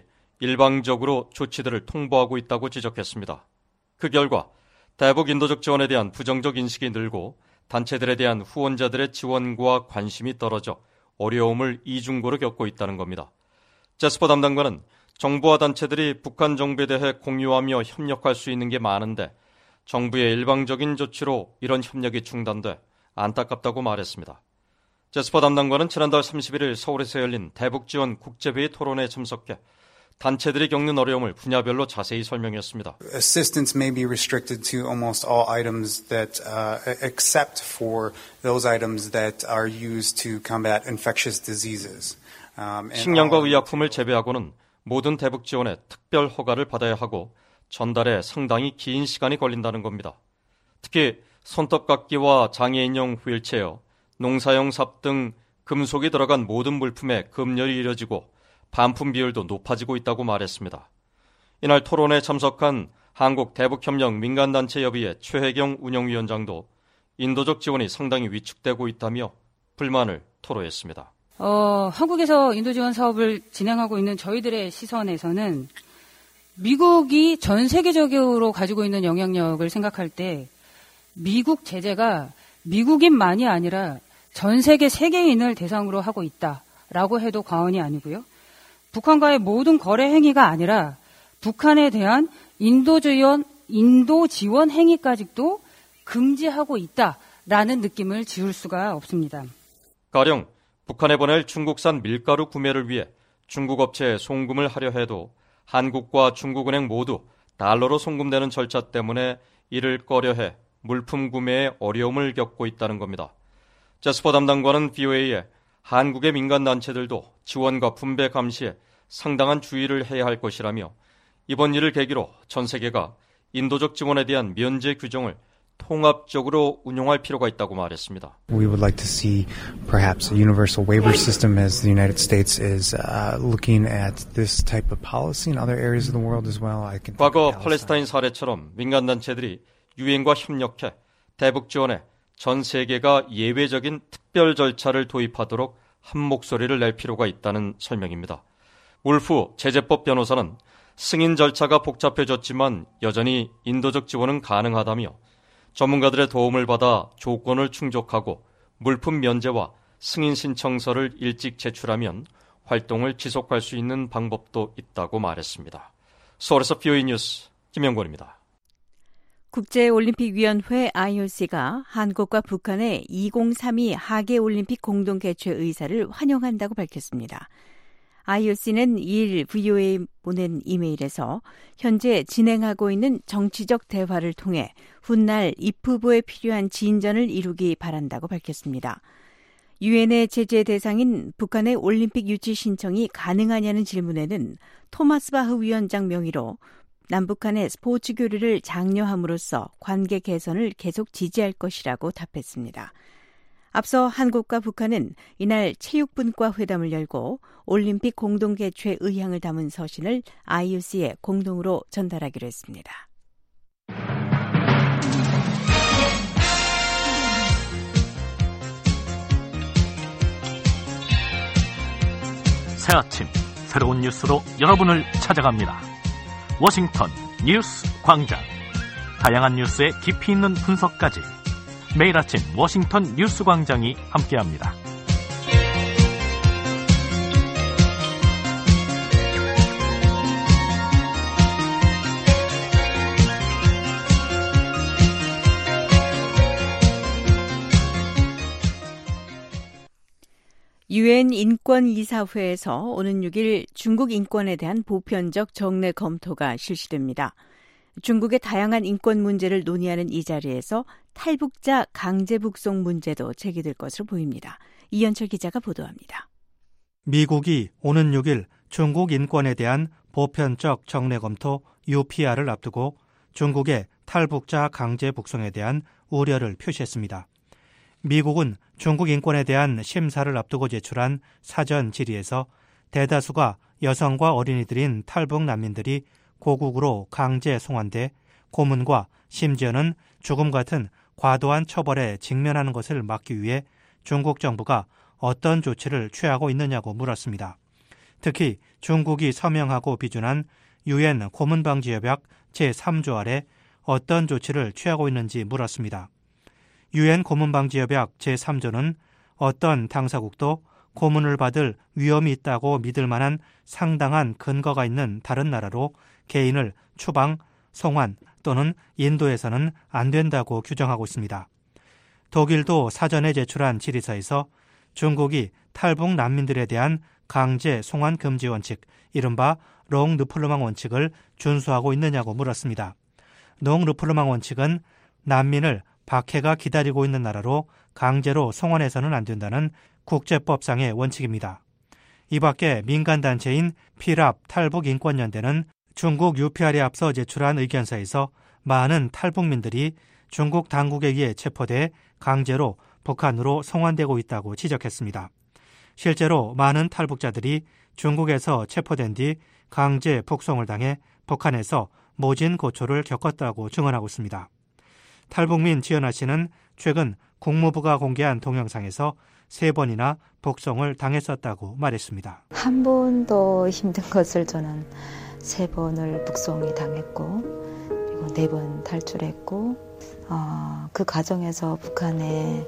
일방적으로 조치들을 통보하고 있다고 지적했습니다. 그 결과 대북 인도적 지원에 대한 부정적 인식이 늘고 단체들에 대한 후원자들의 지원과 관심이 떨어져 어려움을 이중고로 겪고 있다는 겁니다. 제스퍼 담당관은 정부와 단체들이 북한 정부에 대해 공유하며 협력할 수 있는 게 많은데 정부의 일방적인 조치로 이런 협력이 중단돼 안타깝다고 말했습니다. 제스퍼 담당관은 지난달 31일 서울에서 열린 대북지원 국제회의 토론에 참석해 단체들이 겪는 어려움을 분야별로 자세히 설명했습니다. Assistance may be restricted to almost all items that, except for those items that are used to combat infectious diseases. 식량과 의약품을 제외하고는 모든 대북 지원에 특별 허가를 받아야 하고 전달에 상당히 긴 시간이 걸린다는 겁니다. 특히 손톱깎이와 장애인용 휠체어, 농사용 삽 등 금속이 들어간 모든 물품에 검열이 이뤄지고 반품 비율도 높아지고 있다고 말했습니다. 이날 토론에 참석한 한국대북협력 민간단체협의회 최혜경 운영위원장도 인도적 지원이 상당히 위축되고 있다며 불만을 토로했습니다. 한국에서 인도 지원 사업을 진행하고 있는 저희들의 시선에서는 미국이 전 세계적으로 가지고 있는 영향력을 생각할 때 미국 제재가 미국인만이 아니라 전 세계 세계인을 대상으로 하고 있다라고 해도 과언이 아니고요. 북한과의 모든 거래 행위가 아니라 북한에 대한 인도 지원 행위까지도 금지하고 있다라는 느낌을 지울 수가 없습니다. 가령 북한에 보낼 중국산 밀가루 구매를 위해 중국 업체에 송금을 하려 해도 한국과 중국은행 모두 달러로 송금되는 절차 때문에 이를 꺼려해 물품 구매에 어려움을 겪고 있다는 겁니다. 제스퍼 담당관은 VOA에 한국의 민간단체들도 지원과 분배 감시에 상당한 주의를 해야 할 것이라며 이번 일을 계기로 전 세계가 인도적 지원에 대한 면제 규정을 통합적으로 운용할 필요가 있다고 말했습니다. We would like to see perhaps a universal waiver system as the United States is looking at this type of policy in other areas of the world as well. 과거 팔레스타인 사례처럼 민간단체들이 유엔과 협력해 대북 지원에 전 세계가 예외적인 특별 절차를 도입하도록 한 목소리를 낼 필요가 있다는 설명입니다. 울프 제재법 변호사는 승인 절차가 복잡해졌지만 여전히 인도적 지원은 가능하다며 전문가들의 도움을 받아 조건을 충족하고 물품 면제와 승인 신청서를 일찍 제출하면 활동을 지속할 수 있는 방법도 있다고 말했습니다. 서울에서 VOA 뉴스 김영권입니다. 국제올림픽위원회 IOC가 한국과 북한의 2032 하계올림픽 공동 개최 의사를 환영한다고 밝혔습니다. IOC는 2일 VOA에 보낸 이메일에서 현재 진행하고 있는 정치적 대화를 통해 훗날 입후보에 필요한 진전을 이루기 바란다고 밝혔습니다. 유엔의 제재 대상인 북한의 올림픽 유치 신청이 가능하냐는 질문에는 토마스 바흐 위원장 명의로 남북한의 스포츠 교류를 장려함으로써 관계 개선을 계속 지지할 것이라고 답했습니다. 앞서 한국과 북한은 이날 체육분과 회담을 열고 올림픽 공동 개최 의향을 담은 서신을 IOC에 공동으로 전달하기로 했습니다. 새 아침 새로운 뉴스로 여러분을 찾아갑니다. 워싱턴 뉴스 광장. 다양한 뉴스의 깊이 있는 분석까지 매일 아침 워싱턴 뉴스 광장이 함께합니다. 유엔 인권이사회에서 오는 6일 중국 인권에 대한 보편적 정례 검토가 실시됩니다. 중국의 다양한 인권 문제를 논의하는 이 자리에서 탈북자 강제 북송 문제도 제기될 것으로 보입니다. 이현철 기자가 보도합니다. 미국이 오는 6일 중국 인권에 대한 보편적 정례 검토 UPR을 앞두고 중국의 탈북자 강제 북송에 대한 우려를 표시했습니다. 미국은 중국 인권에 대한 심사를 앞두고 제출한 사전 질의에서 대다수가 여성과 어린이들인 탈북 난민들이 고국으로 강제 송환돼 고문과 심지어는 죽음 같은 과도한 처벌에 직면하는 것을 막기 위해 중국 정부가 어떤 조치를 취하고 있느냐고 물었습니다. 특히 중국이 서명하고 비준한 유엔 고문방지협약 제3조 아래 어떤 조치를 취하고 있는지 물었습니다. 유엔 고문방지협약 제3조는 어떤 당사국도 고문을 받을 위험이 있다고 믿을 만한 상당한 근거가 있는 다른 나라로 개인을 추방, 송환 또는 인도해서는 안 된다고 규정하고 있습니다. 독일도 사전에 제출한 질의서에서 중국이 탈북 난민들에 대한 강제 송환 금지 원칙, 이른바 롱르플루망 원칙을 준수하고 있느냐고 물었습니다. 롱르플루망 원칙은 난민을 박해가 기다리고 있는 나라로 강제로 송환해서는 안 된다는 국제법상의 원칙입니다. 이 밖에 민간단체인 피랍 탈북인권연대는 중국 UPR에 앞서 제출한 의견서에서 많은 탈북민들이 중국 당국에 의해 체포돼 강제로 북한으로 송환되고 있다고 지적했습니다. 실제로 많은 탈북자들이 중국에서 체포된 뒤 강제 북송을 당해 북한에서 모진 고초를 겪었다고 증언하고 있습니다. 탈북민 지연아 씨는 최근 국무부가 공개한 동영상에서 3번이나 북송을 당했었다고 말했습니다. 한 번도 힘든 것을 저는 3번을 북송이 당했고 그리고 4번 탈출했고 그 과정에서 북한에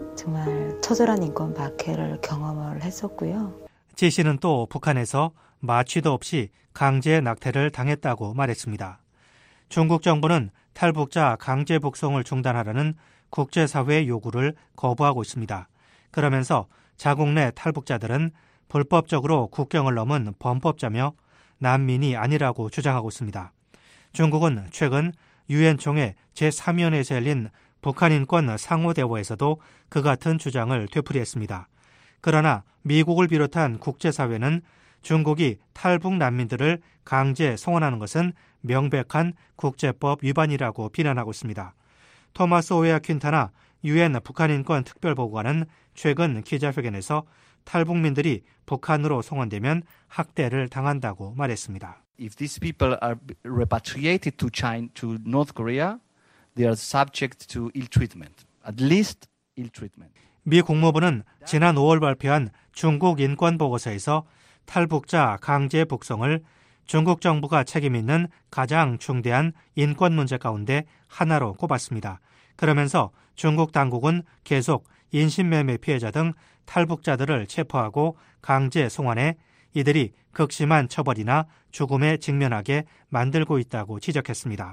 정말 처절한 인권 박해를 경험을 했었고요. 지 씨는 또 북한에서 마취도 없이 강제 낙태를 당했다고 말했습니다. 중국 정부는 탈북자 강제 북송을 중단하라는 국제사회의 요구를 거부하고 있습니다. 그러면서 자국 내 탈북자들은 불법적으로 국경을 넘은 범법자며 난민이 아니라고 주장하고 있습니다. 중국은 최근 유엔 총회 제3위원회에서 열린 북한 인권 상호대화에서도 그 같은 주장을 되풀이했습니다. 그러나 미국을 비롯한 국제사회는 중국이 탈북 난민들을 강제 송환하는 것은 명백한 국제법 위반이라고 비난하고 있습니다. 토마스 오웨아 퀸타나 유엔 북한인권 특별보고관은 최근 기자회견에서 탈북민들이 북한으로 송환되면 학대를 당한다고 말했습니다. If these people are repatriated to China, to North Korea, they are subject to ill treatment, at least ill treatment. 미 국무부는 지난 5월 발표한 중국 인권 보고서에서 탈북자 강제 북송을 중국 정부가 책임 있는 가장 중대한 인권 문제 가운데 하나로 꼽았습니다. 그러면서 중국 당국은 계속 인신매매 피해자 등 탈북자들을 체포하고 강제 송환해 이들이 극심한 처벌이나 죽음에 직면하게 만들고 있다고 지적했습니다.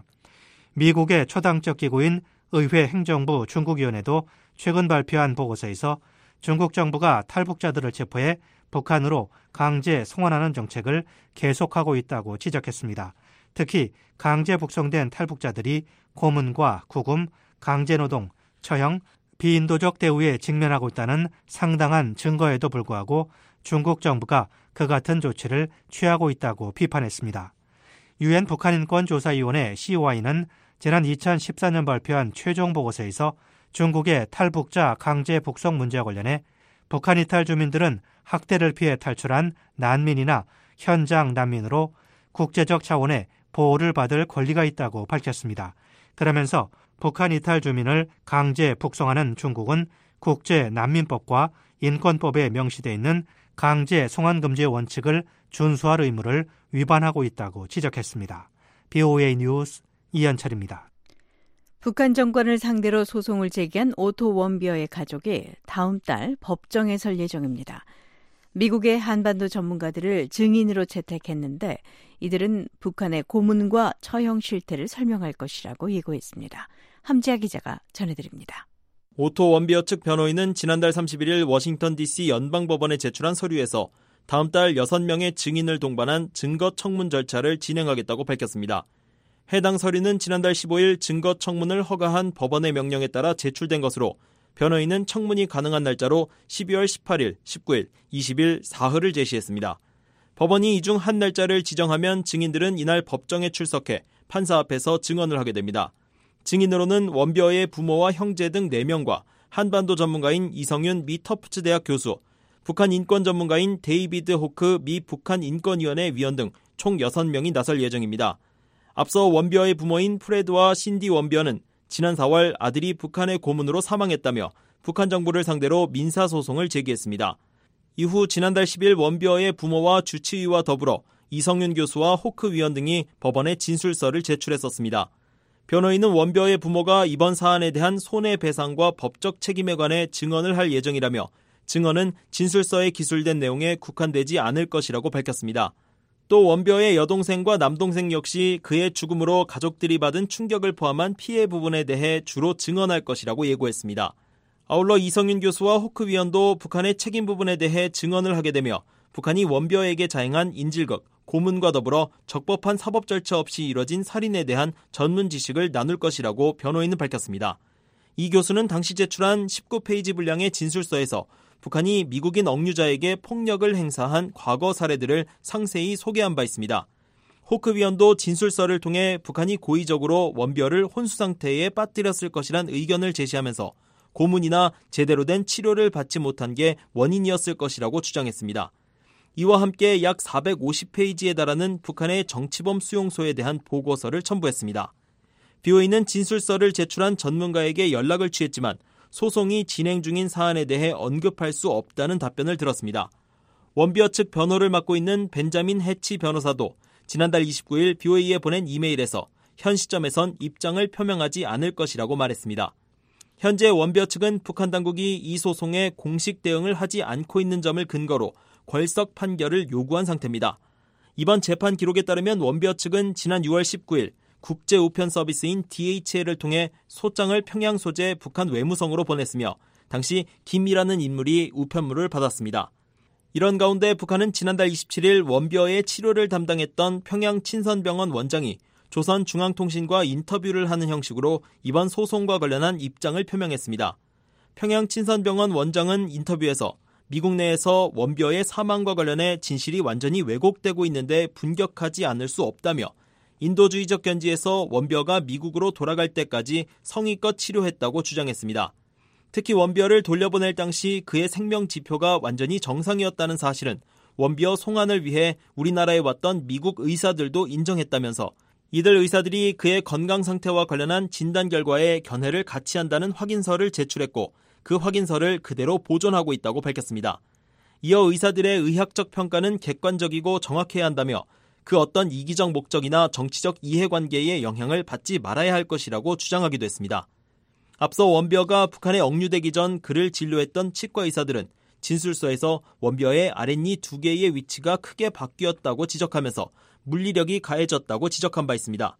미국의 초당적 기구인 의회 행정부 중국위원회도 최근 발표한 보고서에서 중국 정부가 탈북자들을 체포해 북한으로 강제 송환하는 정책을 계속하고 있다고 지적했습니다. 특히 강제 북송된 탈북자들이 고문과 구금, 강제노동, 처형, 비인도적 대우에 직면하고 있다는 상당한 증거에도 불구하고 중국 정부가 그 같은 조치를 취하고 있다고 비판했습니다. 유엔 북한인권조사위원회 COI는 지난 2014년 발표한 최종 보고서에서 중국의 탈북자 강제 북송 문제와 관련해 북한 이탈 주민들은 학대를 피해 탈출한 난민이나 현장 난민으로 국제적 차원의 보호를 받을 권리가 있다고 밝혔습니다. 그러면서 북한 이탈 주민을 강제 북송하는 중국은 국제난민법과 인권법에 명시되어 있는 강제 송환 금지의 원칙을 준수할 의무를 위반하고 있다고 지적했습니다. BOA 뉴스 이현철입니다. 북한 정권을 상대로 소송을 제기한 오토 원비어의 가족이 다음 달 법정에 설 예정입니다. 미국의 한반도 전문가들을 증인으로 채택했는데 이들은 북한의 고문과 처형 실태를 설명할 것이라고 예고했습니다. 함지아 기자가 전해드립니다. 오토 원비어 측 변호인은 지난달 31일 워싱턴 DC 연방법원에 제출한 서류에서 다음 달 6명의 증인을 동반한 증거 청문 절차를 진행하겠다고 밝혔습니다. 해당 서류는 지난달 15일 증거 청문을 허가한 법원의 명령에 따라 제출된 것으로 변호인은 청문이 가능한 날짜로 12월 18일, 19일, 20일 사흘을 제시했습니다. 법원이 이 중 한 날짜를 지정하면 증인들은 이날 법정에 출석해 판사 앞에서 증언을 하게 됩니다. 증인으로는 원비어의 부모와 형제 등 4명과 한반도 전문가인 이성윤 미 터프츠 대학 교수, 북한 인권 전문가인 데이비드 호크 미 북한 인권위원회 위원 등 총 6명이 나설 예정입니다. 앞서 원비어의 부모인 프레드와 신디 원비어는 지난 4월 아들이 북한의 고문으로 사망했다며 북한 정부를 상대로 민사소송을 제기했습니다. 이후 지난달 10일 원비어의 부모와 주치의와 더불어 이성윤 교수와 호크 위원 등이 법원에 진술서를 제출했었습니다. 변호인은 원비어의 부모가 이번 사안에 대한 손해배상과 법적 책임에 관해 증언을 할 예정이라며 증언은 진술서에 기술된 내용에 국한되지 않을 것이라고 밝혔습니다. 또 원벼의 여동생과 남동생 역시 그의 죽음으로 가족들이 받은 충격을 포함한 피해 부분에 대해 주로 증언할 것이라고 예고했습니다. 아울러 이성윤 교수와 호크 위원도 북한의 책임 부분에 대해 증언을 하게 되며 북한이 원벼에게 자행한 인질극, 고문과 더불어 적법한 사법 절차 없이 이뤄진 살인에 대한 전문 지식을 나눌 것이라고 변호인은 밝혔습니다. 이 교수는 당시 제출한 19페이지 분량의 진술서에서 북한이 미국인 억류자에게 폭력을 행사한 과거 사례들을 상세히 소개한 바 있습니다. 호크 위원도 진술서를 통해 북한이 고의적으로 원벼를 혼수 상태에 빠뜨렸을 것이란 의견을 제시하면서 고문이나 제대로 된 치료를 받지 못한 게 원인이었을 것이라고 주장했습니다. 이와 함께 약 450페이지에 달하는 북한의 정치범 수용소에 대한 보고서를 첨부했습니다. BOA는 진술서를 제출한 전문가에게 연락을 취했지만 소송이 진행 중인 사안에 대해 언급할 수 없다는 답변을 들었습니다. 원벼 측 변호를 맡고 있는 벤자민 해치 변호사도 지난달 29일 BOA에 보낸 이메일에서 현 시점에선 입장을 표명하지 않을 것이라고 말했습니다. 현재 원벼 측은 북한 당국이 이 소송에 공식 대응을 하지 않고 있는 점을 근거로 궐석 판결을 요구한 상태입니다. 이번 재판 기록에 따르면 원벼 측은 지난 6월 19일 국제 우편 서비스인 DHL을 통해 소장을 평양 소재 북한 외무성으로 보냈으며 당시 김이라는 인물이 우편물을 받았습니다. 이런 가운데 북한은 지난달 27일 원벼의 치료를 담당했던 평양 친선병원 원장이 조선중앙통신과 인터뷰를 하는 형식으로 이번 소송과 관련한 입장을 표명했습니다. 평양 친선병원 원장은 인터뷰에서 미국 내에서 원벼의 사망과 관련해 진실이 완전히 왜곡되고 있는데 분격하지 않을 수 없다며 인도주의적 견지에서 원벼가 미국으로 돌아갈 때까지 성의껏 치료했다고 주장했습니다. 특히 원벼를 돌려보낼 당시 그의 생명 지표가 완전히 정상이었다는 사실은 원벼 송환을 위해 우리나라에 왔던 미국 의사들도 인정했다면서 이들 의사들이 그의 건강 상태와 관련한 진단 결과에 견해를 같이 한다는 확인서를 제출했고 그 확인서를 그대로 보존하고 있다고 밝혔습니다. 이어 의사들의 의학적 평가는 객관적이고 정확해야 한다며 그 어떤 이기적 목적이나 정치적 이해관계에 영향을 받지 말아야 할 것이라고 주장하기도 했습니다. 앞서 원벼가 북한에 억류되기 전 그를 진료했던 치과 의사들은 진술서에서 원벼의 아랫니 2개의 위치가 크게 바뀌었다고 지적하면서 물리력이 가해졌다고 지적한 바 있습니다.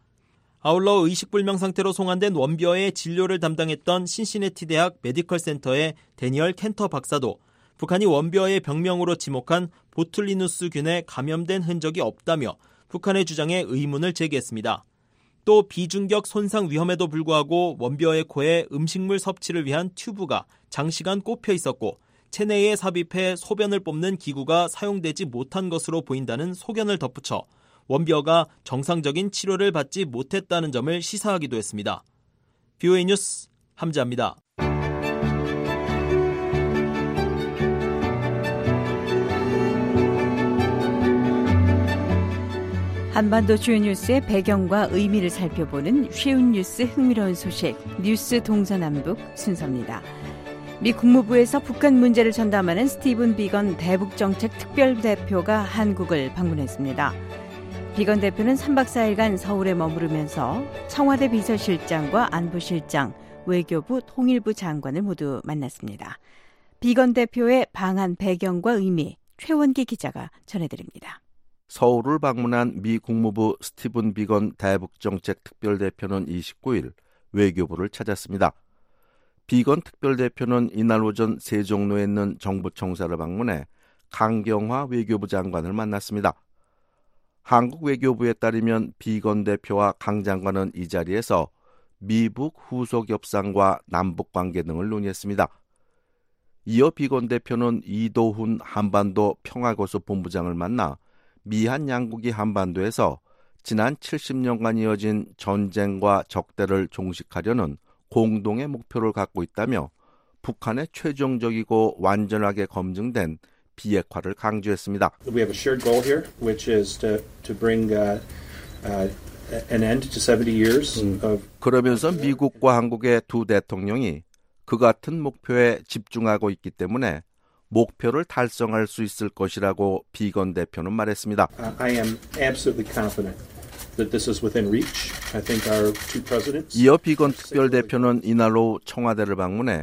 아울러 의식불명 상태로 송환된 원벼의 진료를 담당했던 신시내티 대학 메디컬 센터의 데니얼 켄터 박사도 북한이 원벼의 병명으로 지목한 보툴리누스균에 감염된 흔적이 없다며 북한의 주장에 의문을 제기했습니다. 또 비중격 손상 위험에도 불구하고 원벼의 코에 음식물 섭취를 위한 튜브가 장시간 꼽혀 있었고 체내에 삽입해 소변을 뽑는 기구가 사용되지 못한 것으로 보인다는 소견을 덧붙여 원벼가 정상적인 치료를 받지 못했다는 점을 시사하기도 했습니다. BOA 뉴스 함지아입니다. 한반도 주요 뉴스의 배경과 의미를 살펴보는 쉬운 뉴스 흥미로운 소식 뉴스 동서남북 순서입니다. 미 국무부에서 북한 문제를 전담하는 스티븐 비건 대북정책 특별대표가 한국을 방문했습니다. 비건 대표는 3박 4일간 서울에 머무르면서 청와대 비서실장과 안보실장, 외교부, 통일부 장관을 모두 만났습니다. 비건 대표의 방한 배경과 의미, 최원기 기자가 전해드립니다. 서울을 방문한 미 국무부 스티븐 비건 대북정책 특별대표는 29일 외교부를 찾았습니다. 비건 특별대표는 이날 오전 세종로에 있는 정부 청사를 방문해 강경화 외교부 장관을 만났습니다. 한국 외교부에 따르면 비건 대표와 강 장관은 이 자리에서 미북 후속 협상과 남북 관계 등을 논의했습니다. 이어 비건 대표는 이도훈 한반도 평화고수 본부장을 만나 미한 양국이 한반도에서 지난 70년간 이어진 전쟁과 적대를 종식하려는 공동의 목표를 갖고 있다며 북한의 최종적이고 완전하게 검증된 비핵화를 강조했습니다. We have a shared goal here, which is to bring an end to 70 years of. 그러면서 미국과 한국의 두 대통령이 그 같은 목표에 집중하고 있기 때문에 목표를 달성할 수 있을 것이라고 비건 대표는 말했습니다. I am absolutely confident that this is within reach. I think our two presidents. 이어 비건 특별 대표는 이날 오후 청와대를 방문해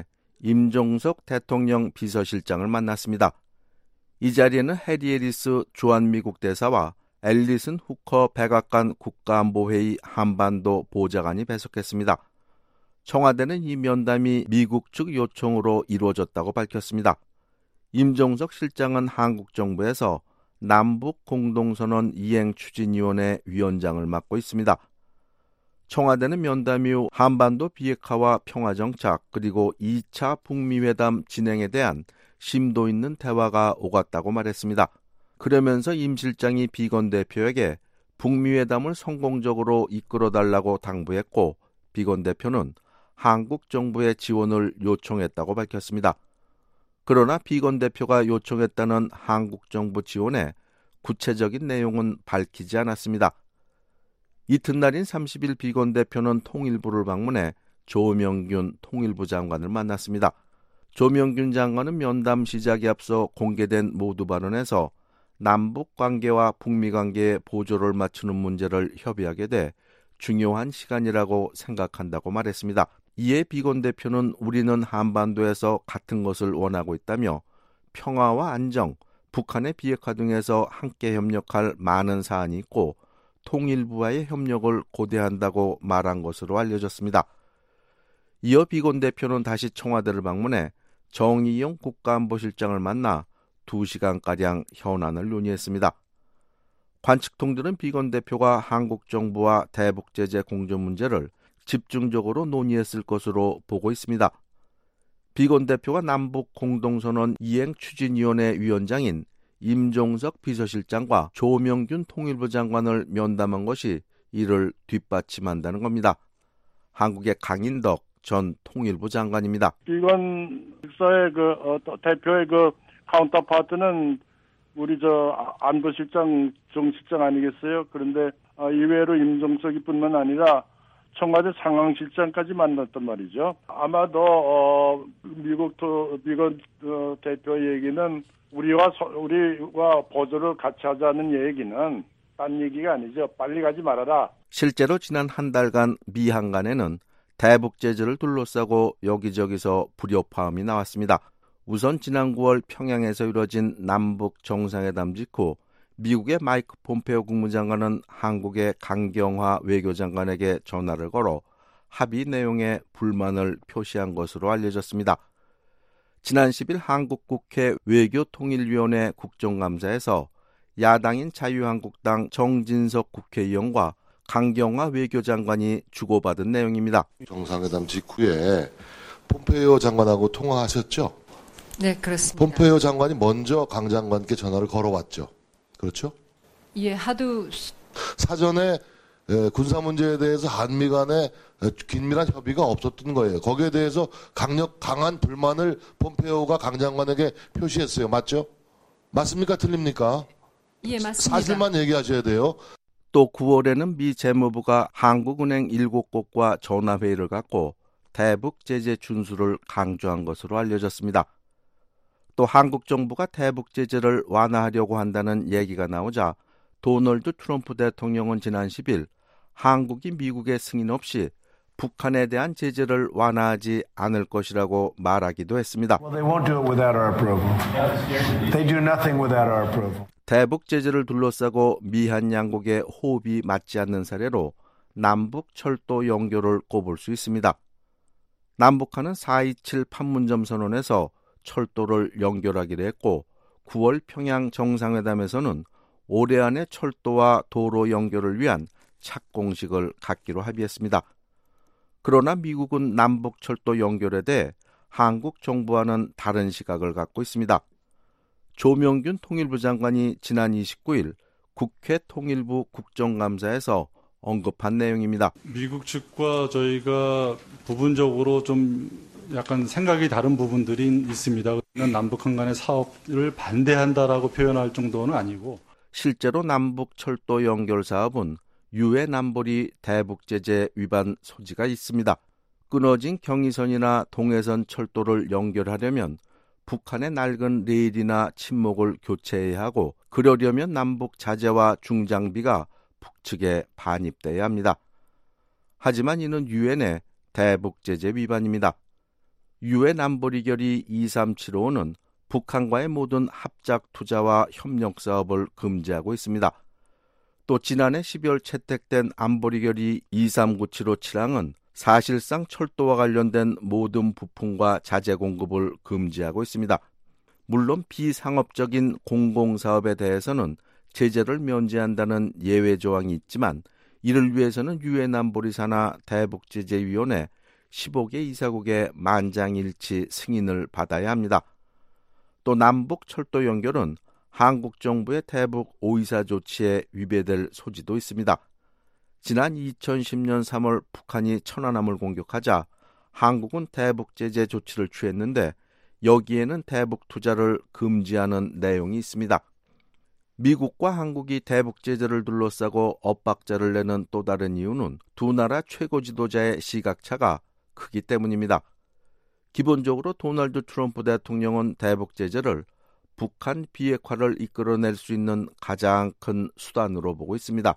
임종석 대통령 비서실장을 만났습니다. 이 자리에는 해리 해리스 주한 미국 대사와 앨리슨 후커 백악관 국가안보회의 한반도 보좌관이 배석했습니다. 청와대는 이 면담이 미국 측 요청으로 이루어졌다고 밝혔습니다. 임종석 실장은 한국 정부에서 남북 공동선언 이행추진위원회 위원장을 맡고 있습니다. 청와대는 면담 이후 한반도 비핵화와 평화정착 그리고 2차 북미회담 진행에 대한 심도 있는 대화가 오갔다고 말했습니다. 그러면서 임 실장이 비건 대표에게 북미회담을 성공적으로 이끌어달라고 당부했고 비건 대표는 한국 정부의 지원을 요청했다고 밝혔습니다. 그러나 비건 대표가 요청했다는 한국 정부 지원에 구체적인 내용은 밝히지 않았습니다. 이튿날인 30일 비건 대표는 통일부를 방문해 조명균 통일부 장관을 만났습니다. 조명균 장관은 면담 시작에 앞서 공개된 모두 발언에서 남북 관계와 북미 관계의 보조를 맞추는 문제를 협의하게 돼 중요한 시간이라고 생각한다고 말했습니다. 이에 비건 대표는 우리는 한반도에서 같은 것을 원하고 있다며 평화와 안정, 북한의 비핵화 등에서 함께 협력할 많은 사안이 있고 통일부와의 협력을 고대한다고 말한 것으로 알려졌습니다. 이어 비건 대표는 다시 청와대를 방문해 정의용 국가안보실장을 만나 2시간가량 현안을 논의했습니다. 관측통들은 비건 대표가 한국 정부와 대북 제재 공조 문제를 집중적으로 논의했을 것으로 보고 있습니다. 비건 대표가 남북 공동선언 이행추진위원회 위원장인 임종석 비서실장과 조명균 통일부 장관을 면담한 것이 이를 뒷받침한다는 겁니다. 한국의 강인덕 전 통일부 장관입니다. 비건 식사의 대표의 카운터파트는 우리 안보실장 정실장 아니겠어요? 그런데 이외로 임종석이뿐만 아니라 청와대 상황실장까지 만났단 말이죠. 아마도 비건 대표 얘기는 우리와 보조를 같이 하자는 얘기는 딴 얘기가 아니죠. 빨리 가지 말아라. 실제로 지난 한 달간 미 한간에는 대북 제재를 둘러싸고 여기저기서 불협화음이 나왔습니다. 우선 지난 9월 평양에서 이뤄진 남북 정상회담 직후 미국의 마이크 폼페오 국무장관은 한국의 강경화 외교장관에게 전화를 걸어 합의 내용에 불만을 표시한 것으로 알려졌습니다. 지난 10일 한국 국회 외교통일위원회 국정감사에서 야당인 자유한국당 정진석 국회의원과 강경화 외교장관이 주고받은 내용입니다. 정상회담 직후에 폼페이오 장관하고 통화하셨죠? 네, 그렇습니다. 폼페이오 장관이 먼저 강 장관께 전화를 걸어왔죠. 그렇죠? 예, 하도 사전에 군사 문제에 대해서 한미 간에 긴밀한 협의가 없었던 거예요. 거기에 대해서 강한 불만을 폼페이오가 강 장관에게 표시했어요. 맞죠? 맞습니까? 틀립니까? 예, 맞습니다. 사실만 얘기하셔야 돼요. 또 9월에는 미 재무부가 한국은행 7곳과 전화회의를 갖고 대북 제재 준수를 강조한 것으로 알려졌습니다. 또 한국 정부가 대북 제재를 완화하려고 한다는 얘기가 나오자 도널드 트럼프 대통령은 지난 10일 한국이 미국의 승인 없이 북한에 대한 제재를 완화하지 않을 것이라고 말하기도 했습니다. 대북 제재를 둘러싸고 미한 양국의 호흡이 맞지 않는 사례로 남북 철도 연결을 꼽을 수 있습니다. 남북한은 4.27 판문점 선언에서 철도를 연결하기로 했고 9월 평양 정상회담에서는 올해 안에 철도와 도로 연결을 위한 착공식을 갖기로 합의했습니다. 그러나 미국은 남북 철도 연결에 대해 한국 정부와는 다른 시각을 갖고 있습니다. 조명균 통일부 장관이 지난 29일 국회 통일부 국정감사에서 언급한 내용입니다. 미국 측과 저희가 부분적으로 좀 약간 생각이 다른 부분들이 있습니다. 남북한 간의 사업을 반대한다라고 표현할 정도는 아니고 실제로 남북 철도 연결 사업은 유해 남불이 대북 제재 위반 소지가 있습니다. 끊어진 경의선이나 동해선 철도를 연결하려면 북한의 낡은 레일이나 침목을 교체해야 하고 그러려면 남북 자재와 중장비가 북측에 반입돼야 합니다. 하지만 이는 유엔의 대북 제재 위반입니다. 유엔 안보리결의 2375는 북한과의 모든 합작 투자와 협력 사업을 금지하고 있습니다. 또 지난해 12월 채택된 안보리결의 23975 사실상 철도와 관련된 모든 부품과 자재 공급을 금지하고 있습니다. 물론 비상업적인 공공사업에 대해서는 제재를 면제한다는 예외 조항이 있지만 이를 위해서는 유엔 안보리사나 대북제재위원회 15개 이사국의 만장일치 승인을 받아야 합니다. 또 남북 철도 연결은 한국 정부의 대북 오이사 조치에 위배될 소지도 있습니다. 지난 2010년 3월 북한이 천안함을 공격하자 한국은 대북 제재 조치를 취했는데 여기에는 대북 투자를 금지하는 내용이 있습니다. 미국과 한국이 대북 제재를 둘러싸고 엇박자를 내는 또 다른 이유는 두 나라 최고 지도자의 시각차가 크기 때문입니다. 기본적으로 도널드 트럼프 대통령은 대북 제재를 북한 비핵화를 이끌어낼 수 있는 가장 큰 수단으로 보고 있습니다.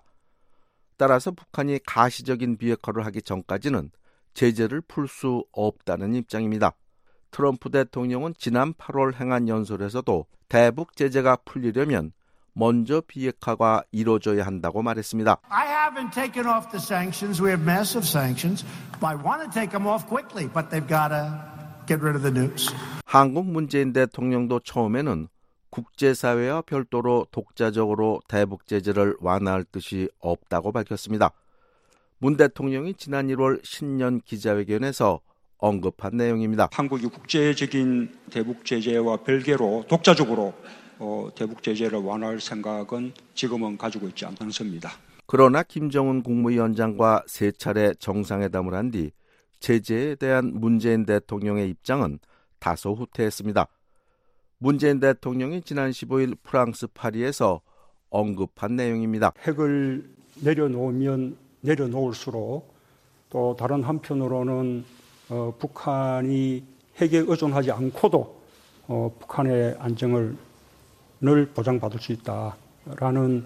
따라서 북한이 가시적인 비핵화를 하기 전까지는 제재를 풀 수 없다는 입장입니다. 트럼프 대통령은 지난 8월 행한 연설에서도 대북 제재가 풀리려면 먼저 비핵화가 이루어져야 한다고 말했습니다. I haven't taken off the sanctions. We have massive sanctions. I want to take them off quickly, but they've got to get rid of the nukes. 한국 문재인 대통령도 처음에는 국제사회와 별도로 독자적으로 대북 제재를 완화할 뜻이 없다고 밝혔습니다. 문 대통령이 지난 1월 신년 기자회견에서 언급한 내용입니다. 한국이 국제적인 대북 제재와 별개로 독자적으로 대북 제재를 완화할 생각은 지금은 가지고 있지 않습니다. 그러나 김정은 국무위원장과 세 차례 정상회담을 한 뒤 제재에 대한 문재인 대통령의 입장은 다소 후퇴했습니다. 문재인 대통령이 지난 15일 프랑스 파리에서 언급한 내용입니다. 핵을 내려놓으면 내려놓을수록 또 다른 한편으로는 북한이 핵에 의존하지 않고도 북한의 안정을 보장받을 수 있다라는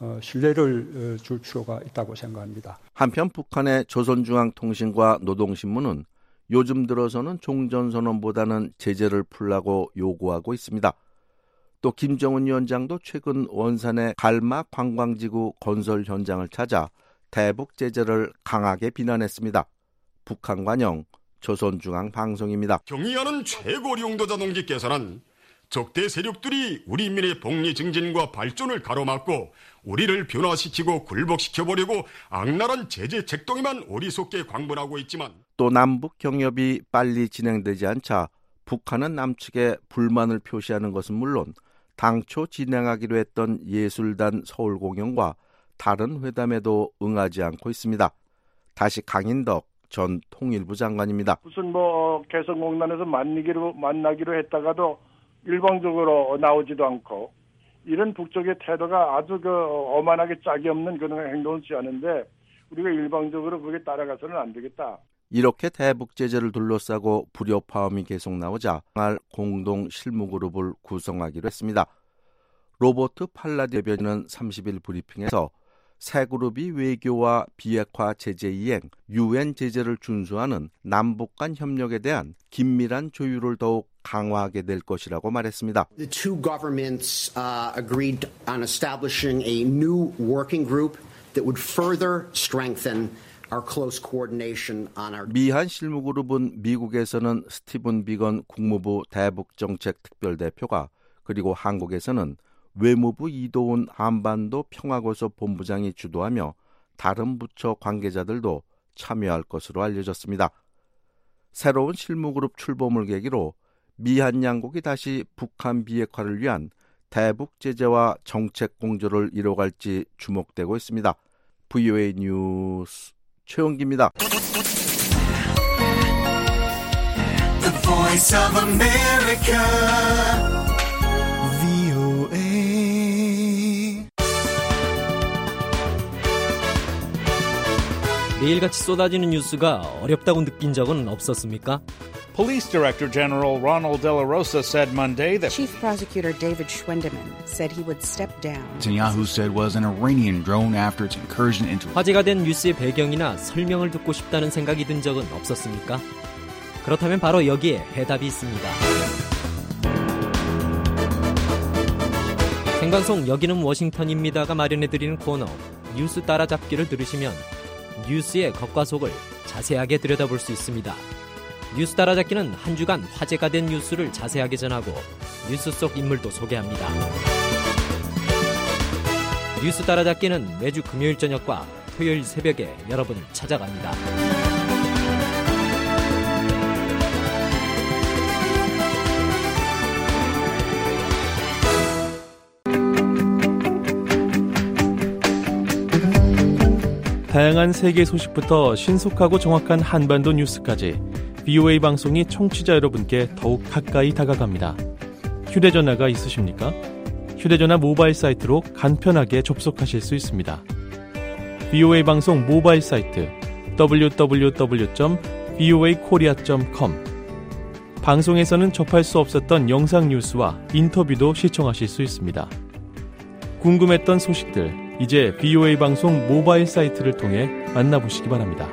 신뢰를 줄 필요가 있다고 생각합니다. 한편 북한의 조선중앙통신과 노동신문은 요즘 들어서는 종전선언보다는 제재를 풀라고 요구하고 있습니다. 또 김정은 위원장도 최근 원산의 갈마 관광지구 건설 현장을 찾아 대북 제재를 강하게 비난했습니다. 북한 관영 조선중앙방송입니다. 경의하는 최고 용도자 동지께서는 적대 세력들이 우리 인민의 복리 증진과 발전을 가로막고 우리를 변화시키고 굴복시켜보려고 악랄한 제재 책동에만 어리석게 광분하고 있지만 또 남북 경협이 빨리 진행되지 않자 북한은 남측에 불만을 표시하는 것은 물론 당초 진행하기로 했던 예술단 서울 공연과 다른 회담에도 응하지 않고 있습니다. 다시 강인덕 전 통일부 장관입니다. 무슨 개성공단에서 만나기로 했다가도 일방적으로 나오지도 않고 이런 북쪽의 태도가 아주 어만하게 짝이 없는 그런 행동을 취하는데 우리가 일방적으로 그게 따라가서는 안 되겠다. 이렇게 대북 제재를 둘러싸고 불협화음이 계속 나오자 공동 실무그룹을 구성하기로 했습니다. 로버트 팔라디 대변인은 30일 브리핑에서 새 그룹이 외교와 비핵화 제재 이행, 유엔 제재를 준수하는 남북 간 협력에 대한 긴밀한 조율을 더욱 강화하게 될 것이라고 말했습니다. The two governments agreed on establishing a new working group that would further strengthen our close coordination on our 미한 실무그룹은 미국에서는 스티븐 비건 국무부 대북정책 특별대표가 그리고 한국에서는 외무부 이도훈 한반도 평화고소 본부장이 주도하며 다른 부처 관계자들도 참여할 것으로 알려졌습니다. 새로운 실무그룹 출범을 계기로 미한 양국이 다시 북한 비핵화를 위한 대북 제재와 정책 공조를 이뤄갈지 주목되고 있습니다. VOA 뉴스 최영기입니다. The Voice of America. 매일같이 쏟아지는 뉴스가 어렵다고 느낀 적은 없었습니까? Police Director General Ronald De La Rosa said Monday that Chief Prosecutor David Schwendeman said he would step down. Netanyahu said was an Iranian drone after its incursion into 화제가 된 뉴스의 배경이나 설명을 듣고 싶다는 생각이 든 적은 없었습니까? 그렇다면 바로 여기에 해답이 있습니다. 생방송 여기는 워싱턴입니다가 마련해드리는 코너 뉴스 따라잡기를 들으시면 뉴스의 겉과 속을 자세하게 들여다볼 수 있습니다. 뉴스 따라잡기는 한 주간 화제가 된 뉴스를 자세하게 전하고 뉴스 속 인물도 소개합니다. 뉴스 따라잡기는 매주 금요일 저녁과 토요일 새벽에 여러분을 찾아갑니다. 다양한 세계 소식부터 신속하고 정확한 한반도 뉴스까지 VOA 방송이 청취자 여러분께 더욱 가까이 다가갑니다. 휴대전화가 있으십니까? 휴대전화 모바일 사이트로 간편하게 접속하실 수 있습니다. VOA 방송 모바일 사이트 www.voakorea.com 방송에서는 접할 수 없었던 영상 뉴스와 인터뷰도 시청하실 수 있습니다. 궁금했던 소식들 이제 VOA 방송 모바일 사이트를 통해 만나보시기 바랍니다.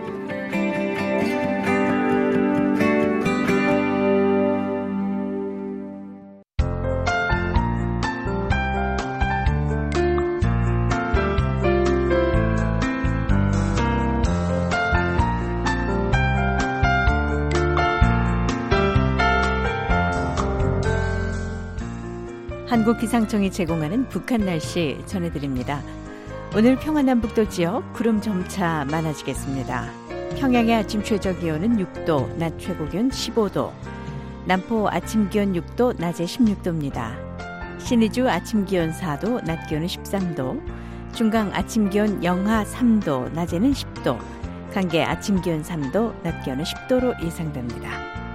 한국기상청이 제공하는 북한 날씨 전해드립니다. 오늘 평안남북도 지역 구름 점차 많아지겠습니다. 평양의 아침 최저기온은 6도, 낮 최고기온 15도, 남포 아침 기온 6도, 낮에 16도입니다. 신의주 아침 기온 4도, 낮 기온은 13도, 중강 아침 기온 영하 3도, 낮에는 10도, 강계 아침 기온 3도, 낮 기온은 10도로 예상됩니다.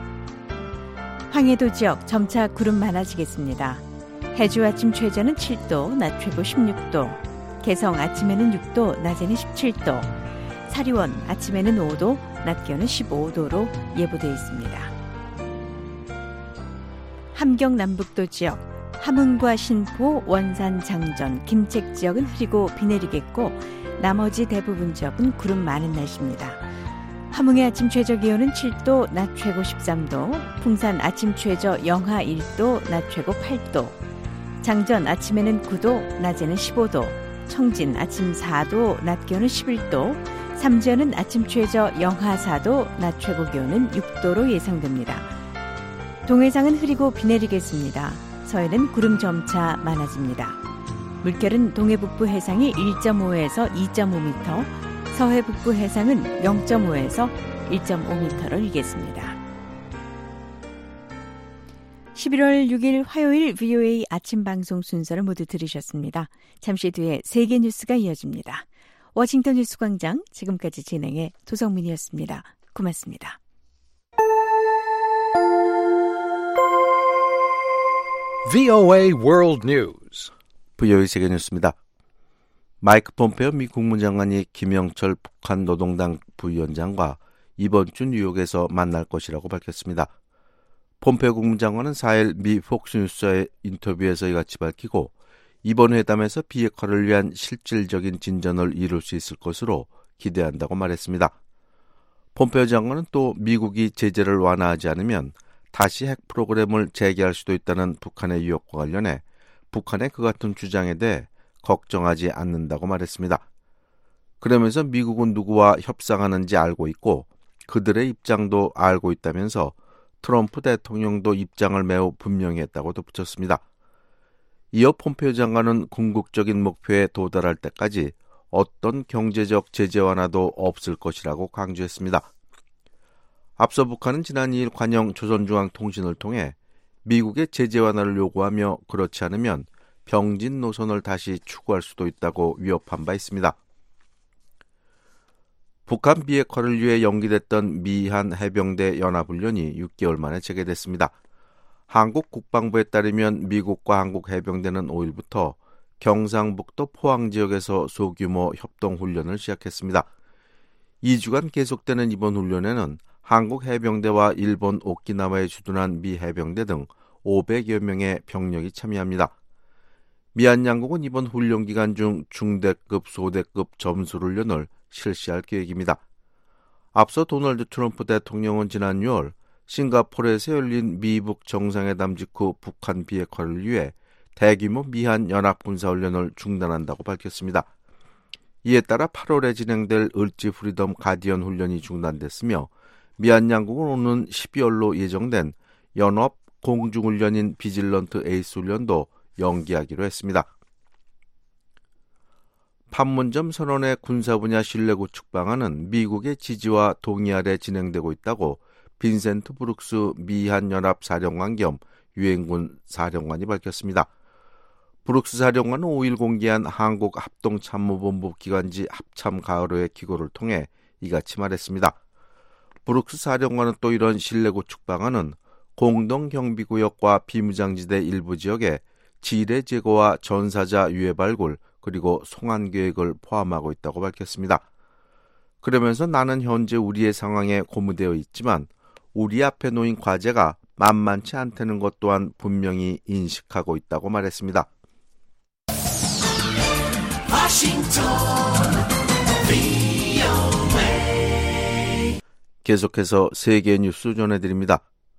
황해도 지역 점차 구름 많아지겠습니다. 해주 아침 최저는 7도, 낮 최고 16도, 개성 아침에는 6도, 낮에는 17도, 사리원 아침에는 5도, 낮 기온은 15도로 예보되어 있습니다. 함경 남북도 지역, 함흥과 신포, 원산, 장전, 김책 지역은 흐리고 비 내리겠고 나머지 대부분 지역은 구름 많은 날씨입니다. 함흥의 아침 최저 기온은 7도, 낮 최고 13도, 풍산 아침 최저 영하 1도, 낮 최고 8도, 장전 아침에는 9도, 낮에는 15도, 청진 아침 4도, 낮 기온은 11도, 삼지연은 아침 최저 영하 4도, 낮 최고 기온은 6도로 예상됩니다. 동해상은 흐리고 비 내리겠습니다. 서해는 구름 점차 많아집니다. 물결은 동해 북부 해상이 1.5에서 2.5m, 서해 북부 해상은 0.5에서 1.5m를 일겠습니다. 11월 6일 화요일 VOA 아침 방송 순서를 모두 들으셨습니다. 잠시 뒤에 세계 뉴스가 이어집니다. 워싱턴 뉴스광장 지금까지 진행해 도성민이었습니다. 고맙습니다. VOA World News. VOA 세계 뉴스입니다. 마이크 폼페오 미 국무장관이 김영철 북한 노동당 부위원장과 이번 주 뉴욕에서 만날 것이라고 밝혔습니다. 폼페오 국무장관은 4일 미 폭스뉴스와의 인터뷰에서 이같이 밝히고 이번 회담에서 비핵화를 위한 실질적인 진전을 이룰 수 있을 것으로 기대한다고 말했습니다. 폼페오 장관은 또 미국이 제재를 완화하지 않으면 다시 핵 프로그램을 재개할 수도 있다는 북한의 위협과 관련해 북한의 그 같은 주장에 대해 걱정하지 않는다고 말했습니다. 그러면서 미국은 누구와 협상하는지 알고 있고 그들의 입장도 알고 있다면서 트럼프 대통령도 입장을 매우 분명히 했다고 덧붙였습니다. 이어 폼페오 장관은 궁극적인 목표에 도달할 때까지 어떤 경제적 제재 완화도 없을 것이라고 강조했습니다. 앞서 북한은 지난 2일 관영 조선중앙통신을 통해 미국의 제재 완화를 요구하며 그렇지 않으면 병진 노선을 다시 추구할 수도 있다고 위협한 바 있습니다. 북한 비핵화를 위해 연기됐던 미한 해병대 연합훈련이 6개월 만에 재개됐습니다. 한국 국방부에 따르면 미국과 한국 해병대는 5일부터 경상북도 포항 지역에서 소규모 협동훈련을 시작했습니다. 2주간 계속되는 이번 훈련에는 한국 해병대와 일본 오키나와에 주둔한 미 해병대 등 500여 명의 병력이 참여합니다. 미한 양국은 이번 훈련 기간 중 중대급, 소대급 점수훈련을 실시할 계획입니다. 앞서 도널드 트럼프 대통령은 지난 6월 싱가포르에서 열린 미북 정상회담 직후 북한 비핵화를 위해 대규모 미한 연합군사훈련을 중단한다고 밝혔습니다. 이에 따라 8월에 진행될 을지 프리덤 가디언 훈련이 중단됐으며 미한 양국은 오는 12월로 예정된 연합 공중훈련인 비질런트 에이스 훈련도 연기하기로 했습니다. 판문점 선언의 군사 분야 신뢰 구축 방안은 미국의 지지와 동의 아래 진행되고 있다고 빈센트 브룩스 미한연합 사령관 겸 유엔군 사령관이 밝혔습니다. 브룩스 사령관은 5일 공개한 한국 합동참모본부 기관지 합참 가을호의 기고를 통해 이같이 말했습니다. 브룩스 사령관은 또 이런 신뢰 구축 방안은 공동경비구역과 비무장지대 일부 지역에 지뢰 제거와 전사자 유해 발굴 그리고 송환 계획을 포함하고 있다고 밝혔습니다. 그러면서 나는 현재 우리의 상황에 고무되어 있지만 우리 앞에 놓인 과제가 만만치 않다는 것 또한 분명히 인식하고 있다고 말했습니다. 계속해서 세계 뉴스 전해드립니다.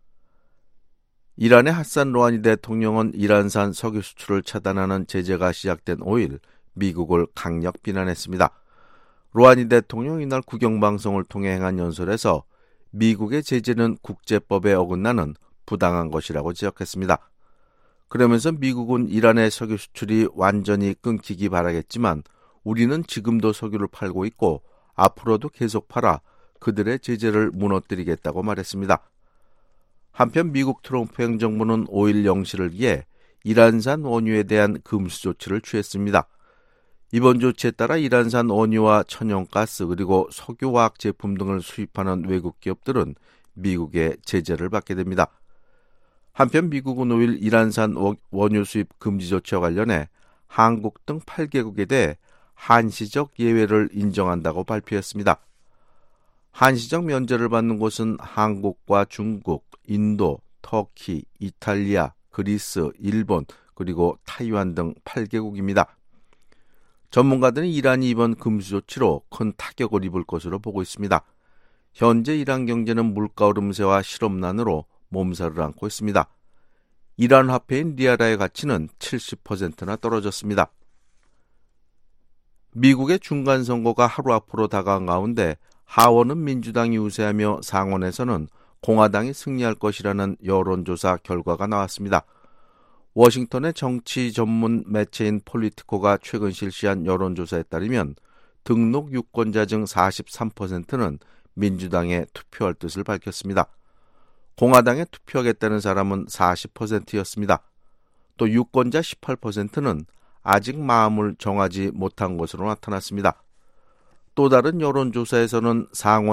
이란의 하산 로하니 대통령은 이란산 석유 수출을 차단하는 제재가 시작된 5일 미국을 강력 비난했습니다. 로하니 대통령 이날 국영방송을 통해 행한 연설에서 미국의 제재는 국제법에 어긋나는 부당한 것이라고 지적했습니다. 그러면서 미국은 이란의 석유 수출이 완전히 끊기기 바라겠지만 우리는 지금도 석유를 팔고 있고 앞으로도 계속 팔아 그들의 제재를 무너뜨리겠다고 말했습니다. 한편 미국 트럼프 행정부는 5일 0시를 기해 이란산 원유에 대한 금수 조치를 취했습니다. 이번 조치에 따라 이란산 원유와 천연가스 그리고 석유화학 제품 등을 수입하는 외국 기업들은 미국의 제재를 받게 됩니다. 한편 미국은 5일 이란산 원유 수입 금지 조치와 관련해 한국 등 8개국에 대해 한시적 예외를 인정한다고 발표했습니다. 한시적 면제를 받는 곳은 한국과 중국, 인도, 터키, 이탈리아, 그리스, 일본, 그리고 타이완 등 8개국입니다. 전문가들은 이란이 이번 금수 조치로 큰 타격을 입을 것으로 보고 있습니다. 현재 이란 경제는 물가 오름세와 실업난으로 몸살을 앓고 있습니다. 이란 화폐인 리알의 가치는 70%나 떨어졌습니다. 미국의 중간선거가 하루 앞으로 다가온 가운데 하원은 민주당이 우세하며 상원에서는 공화당이 승리할 것이라는 여론조사 결과가 나왔습니다. 워싱턴의 정치 전문 매체인 폴리티코가 최근 실시한 여론조사에 따르면 등록 유권자 중 43%는 민주당에 투표할 뜻을 밝혔습니다. 공화당에 투표하겠다는 사람은 40%였습니다. 또 유권자 18%는 아직 마음을 정하지 못한 것으로 나타났습니다. 또 다른 여론조사에서는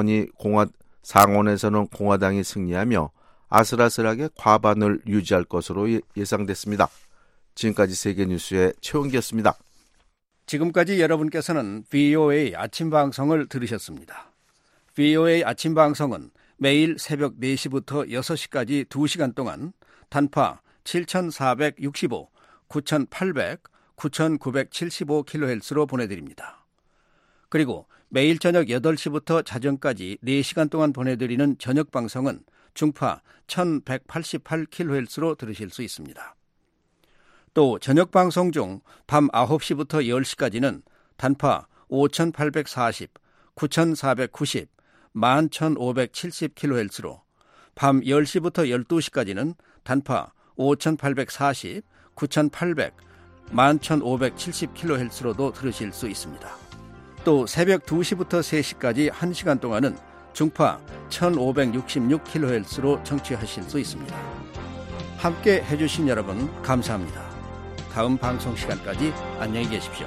상원에서는 공화당이 승리하며 아슬아슬하게 과반을 유지할 것으로 예상됐습니다. 지금까지 세계뉴스의 최원기였습니다. 지금까지 여러분께서는 VOA 아침방송을 들으셨습니다. VOA 아침방송은 매일 새벽 4시부터 6시까지 2시간 동안 단파 7465, 9800, 9975kHz로 보내드립니다. 그리고 매일 저녁 8시부터 자정까지 4시간 동안 보내드리는 저녁방송은 중파 1188kHz로 들으실 수 있습니다. 또 저녁방송 중 밤 9시부터 10시까지는 단파 5840, 9490, 11570kHz로 밤 10시부터 12시까지는 단파 5840, 9800, 11570kHz로도 들으실 수 있습니다. 또 새벽 2시부터 3시까지 1시간 동안은 중파 1566kHz로 청취하실 수 있습니다. 함께 해주신 여러분 감사합니다. 다음 방송 시간까지 안녕히 계십시오.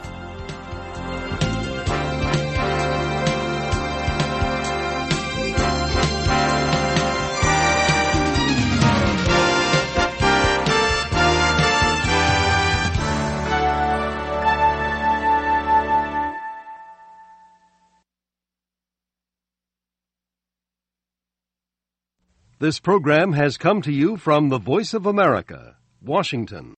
This program has come to you from the Voice of America, Washington.